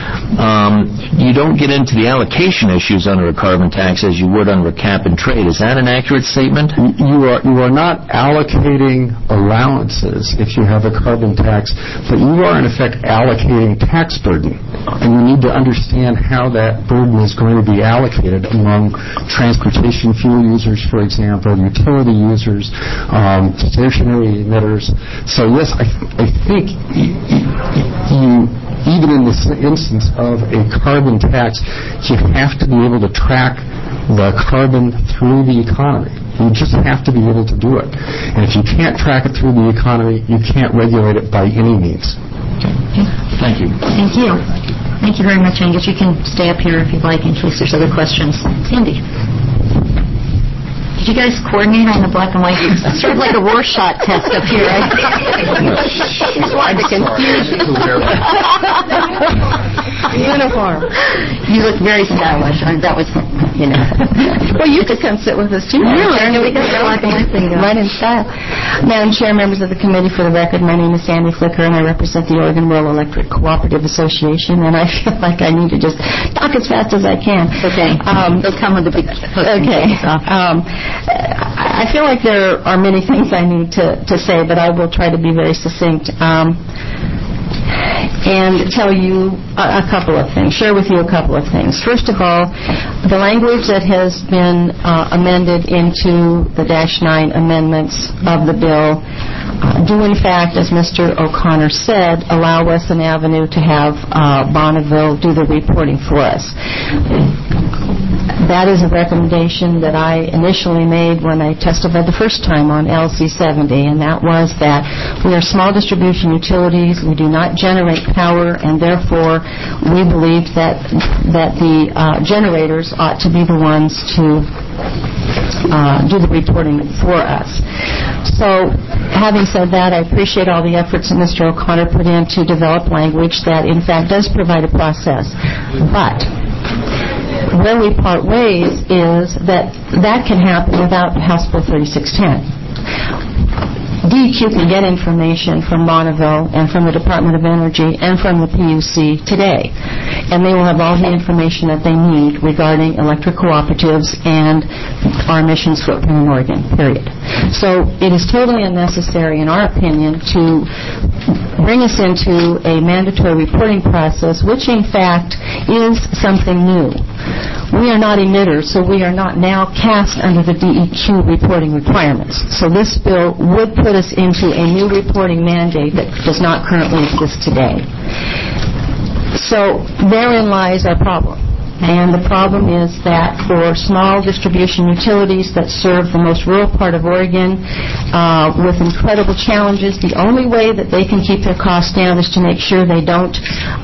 you don't get into the allocation issues under a carbon tax as you would under a cap and trade. Is that an accurate statement? You are not allocating allowances if you have a carbon tax, but you are in effect allocating tax burden, and you need to understand how that burden is going to be allocated among transportation fuel users, for example, utility users, stationary emitters, So yes, I think you, even in this instance of a carbon tax, you have to be able to track the carbon through the economy. You just have to be able to do it. And if you can't track it through the economy, you can't regulate it by any means. Thank you. Thank you. Thank you very much, Angus. You can stay up here if you'd like in case there's other questions. Sandy. Did you guys coordinate on the black and white? It's sort of like a Rorschach test up here. It's hard to confuse you. Uniform. You look very stylish. That was, Well, you could come sit with us, too. Yeah, we got the black and white thing going. Right in style. Madam Chair, members of the committee, for the record, my name is Sandy Flicker, and I represent the Oregon Rural Electric Cooperative Association, and I feel like I need to just talk as fast as I can. Okay. They'll come with the big Okay. I feel like there are many things I need to say, but I will try to be very succinct and tell you a couple of things, share with you a couple of things. First of all, the language that has been amended into the -9 amendments of the bill do, in fact, as Mr. O'Connor said, allow us an avenue to have Bonneville do the reporting for us. That is a recommendation that I initially made when I testified the first time on LC 70, and that was that we are small distribution utilities, we do not generate power, and therefore we believe that the generators ought to be the ones to do the reporting for us. So, having said that, I appreciate all the efforts that Mr. O'Connor put in to develop language that, in fact, does provide a process. But where we part ways is that can happen without House Bill 3610. DEQ can get information from Bonneville and from the Department of Energy and from the PUC today, and they will have all the information that they need regarding electric cooperatives and our emissions footprint in Oregon, period. So it is totally unnecessary, in our opinion, to bring us into a mandatory reporting process, which in fact is something new. We are not emitters, so we are not now cast under the DEQ reporting requirements. So this bill would put us into a new reporting mandate that does not currently exist today. So therein lies our problem. And the problem is that for small distribution utilities that serve the most rural part of Oregon with incredible challenges, the only way that they can keep their costs down is to make sure they don't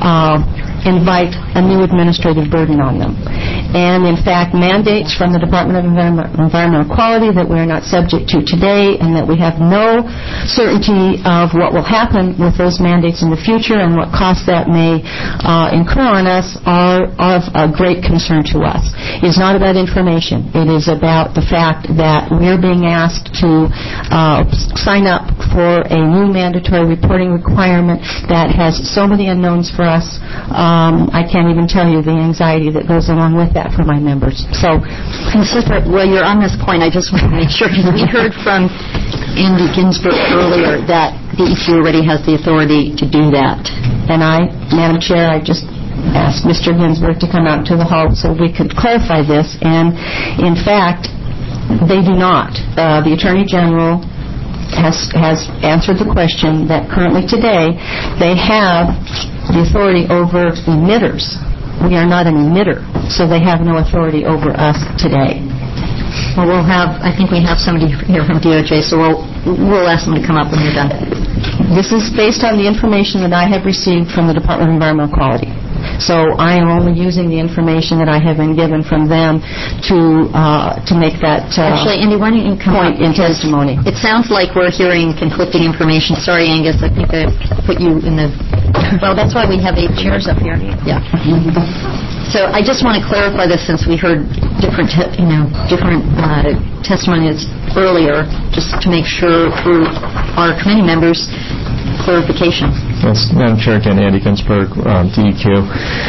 invite a new administrative burden on them. And, in fact, mandates from the Department of Environmental Quality that we are not subject to today and that we have no certainty of what will happen with those mandates in the future and what costs that may incur on us are of a great concern to us. It is not about information. It is about the fact that we're being asked to sign up for a new mandatory reporting requirement that has so many unknowns for us. I can't even tell you the anxiety that goes along with that for my members. So, while you're on this point, I just want to make sure, because we heard from Andy Ginsberg earlier that DEQ already has the authority to do that. And Madam Chair, I just asked Mr. Ginsberg to come out to the hall so we could clarify this. And, in fact, they do not. The Attorney General has answered the question that currently today they have the authority over emitters. We are not an emitter, so they have no authority over us today. Well, I think we have somebody here from DOJ, so we'll ask them to come up when you're done. This is based on the information that I have received from the Department of Environmental Quality. So I am only using the information that I have been given from them to make that Actually, Andy, why don't you come point in testimony? It sounds like we're hearing conflicting information. Sorry, Angus, I think I put you in the... Well, that's why we have 8 chairs up here. Yeah. So I just want to clarify this since we heard different testimonies earlier, just to make sure for our committee members, clarification. Yes, Madam Chair, again, Andy Ginsberg, DEQ.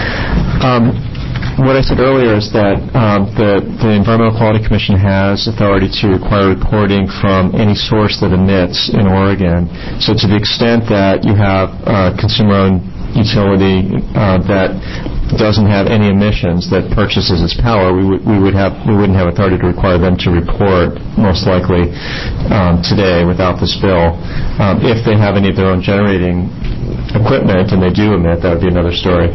What I said earlier is that the Environmental Quality Commission has authority to require reporting from any source that emits in Oregon. So to the extent that you have consumer-owned utility that doesn't have any emissions that purchases its power, we wouldn't have authority to require them to report, most likely today without this bill. If they have any of their own generating equipment and they do emit, that would be another story.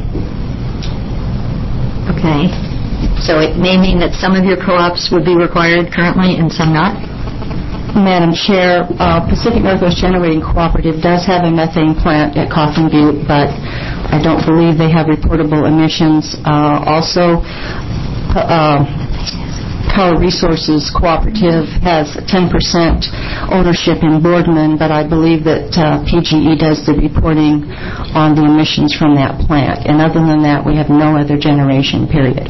Okay. So it may mean that some of your co-ops would be required currently and some not? Madam Chair, Pacific Northwest Generating Cooperative does have a methane plant at Coffin Butte, but I don't believe they have reportable emissions. Also, Power Resources Cooperative has 10% ownership in Boardman, but I believe that PGE does the reporting on the emissions from that plant. And other than that, we have no other generation, period.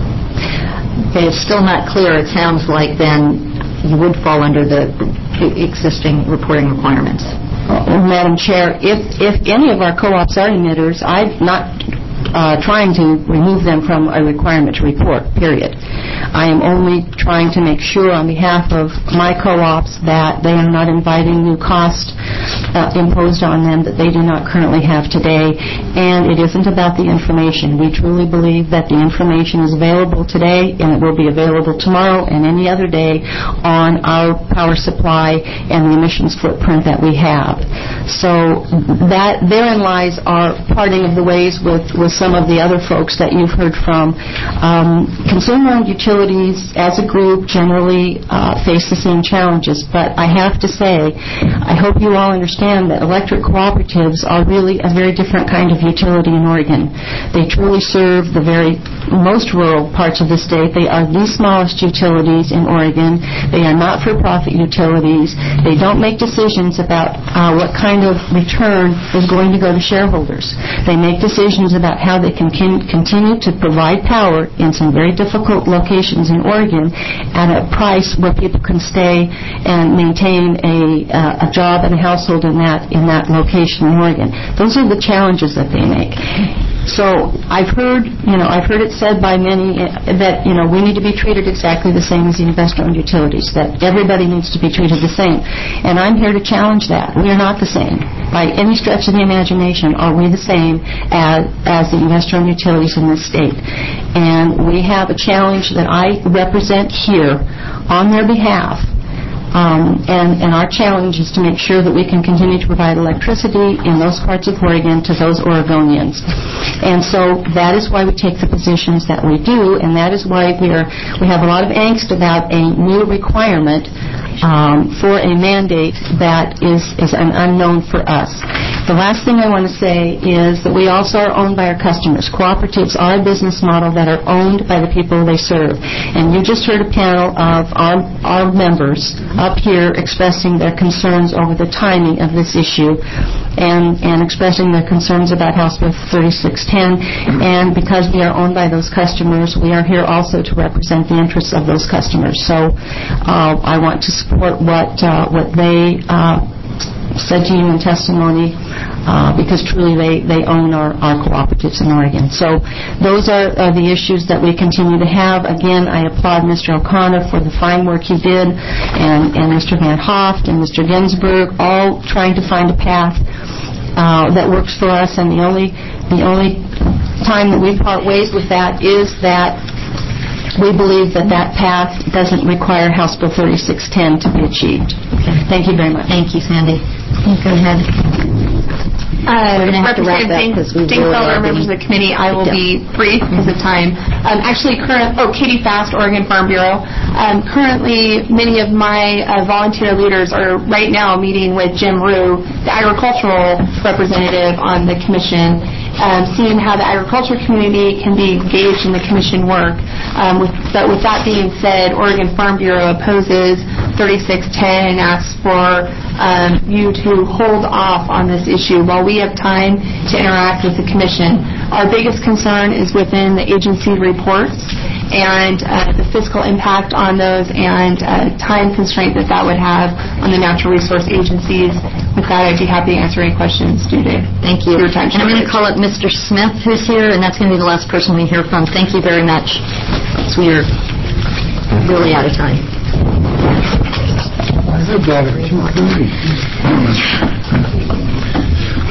Okay, it's still not clear. It sounds like then you would fall under the existing reporting requirements. Madam Chair, if any of our co-ops are emitters, I'm not trying to remove them from a requirement to report, period. I am only trying to make sure on behalf of my co-ops that they are not inviting new costs imposed on them that they do not currently have today. And it isn't about the information. We truly believe that the information is available today and it will be available tomorrow and any other day on our power supply and the emissions footprint that we have. So that therein lies our parting of the ways with some of the other folks that you've heard from. Consumer-owned utilities as a group generally face the same challenges, but I have to say, I hope you all understand that electric cooperatives are really a very different kind of utility in Oregon. They truly serve the very most rural parts of the state. They are the smallest utilities in Oregon. They are not-for-profit utilities. They don't make decisions about what kind of return is going to go to shareholders. They make decisions about how they can continue to provide power in some very difficult locations in Oregon at a price where people can stay and maintain a job and a household in that location in Oregon. Those are the challenges that they make. So I've heard it said by many that we need to be treated exactly the same as the investor-owned utilities, that everybody needs to be treated the same. And I'm here to challenge that. We are not the same. By any stretch of the imagination are we the same as the investor-owned utilities in this state. And we have a challenge that I represent here on their behalf. And our challenge is to make sure that we can continue to provide electricity in those parts of Oregon to those Oregonians. And so that is why we take the positions that we do, and that is why we have a lot of angst about a new requirement for a mandate that is an unknown for us. The last thing I want to say is that we also are owned by our customers. Cooperatives are a business model that are owned by the people they serve. And you just heard a panel of our members up here expressing their concerns over the timing of this issue and expressing their concerns about House Bill 3610. And because we are owned by those customers, we are here also to represent the interests of those customers. So I want to support what they said to you in testimony because truly they own our cooperatives in Oregon. So those are the issues that we continue to have. Again, I applaud Mr. O'Connor for the fine work he did and Mr. Van Hoft and Mr. Ginsburg, all trying to find a path that works for us. And the only time that we part ways with that is that we believe that path doesn't require House Bill 3610 to be achieved. Okay. Thank you very much. Thank you, Sandy. Go ahead. We're going to have to wrap up because we Felder, members of the committee, I will be brief because of time. Katie Fast, Oregon Farm Bureau. Currently, many of my volunteer leaders are right now meeting with Jim Rue, the agricultural representative on the commission, seeing how the agriculture community can be engaged in the commission work. But with that being said, Oregon Farm Bureau opposes 3610 and asks for you to hold off on this issue while we have time to interact with the commission. Our biggest concern is within the agency reports and the fiscal impact on those and time constraint that would have on the natural resource agencies. With that, I'd be happy to answer any questions due to Thank you. your time. And I'm going to call up Mr. Smith, who's here, and that's going to be the last person we hear from. Thank you very much. So we are really out of time.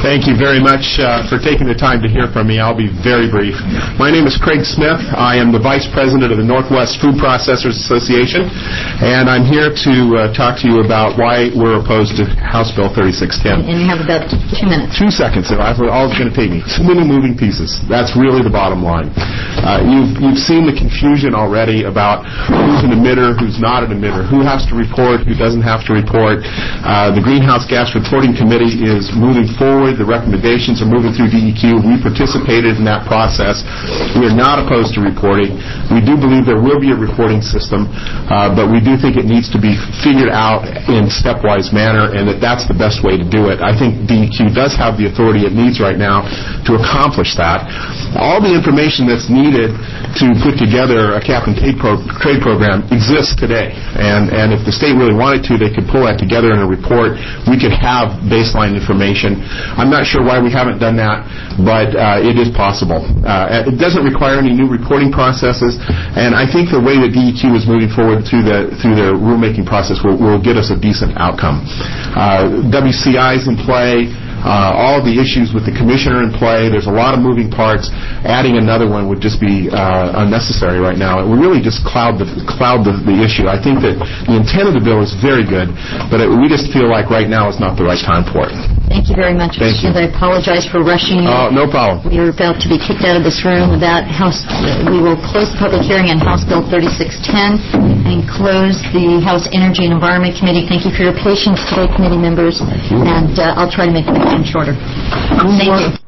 Thank you very much for taking the time to hear from me. I'll be very brief. My name is Craig Smith. I am the Vice President of the Northwest Food Processors Association, and I'm here to talk to you about why we're opposed to House Bill 3610. And you have about 2 minutes. 2 seconds. All it's going to take me. Too many moving pieces. That's really the bottom line. You've seen the confusion already about who's an emitter, who's not an emitter, who has to report, who doesn't have to report. The Greenhouse Gas Reporting Committee is moving forward. The recommendations are moving through DEQ. We participated in that process. We are not opposed to reporting. We do believe there will be a reporting system, but we do think it needs to be figured out in stepwise manner, and that's the best way to do it. I think DEQ does have the authority it needs right now to accomplish that. All the information that's needed to put together a cap-and-trade program exists today, and if the state really wanted to, they could pull that together in a report. We could have baseline information. I'm not sure why we haven't done that, but it is possible. It doesn't require any new reporting processes, and I think the way that DEQ is moving forward through the rulemaking process will get us a decent outcome. WCI is in play. All of the issues with the commissioner in play. There's a lot of moving parts. Adding another one would just be unnecessary right now. It would really just cloud the issue. I think that the intent of the bill is very good, but we just feel like right now is not the right time for it. Thank you very much. Thank you. I apologize for rushing you. Oh, no problem. We are about to be kicked out of this room. We will close the public hearing on House Bill 3610 and close the House Energy and Environment Committee. Thank you for your patience today, committee members. And I'll try to make it shorter. Thank you.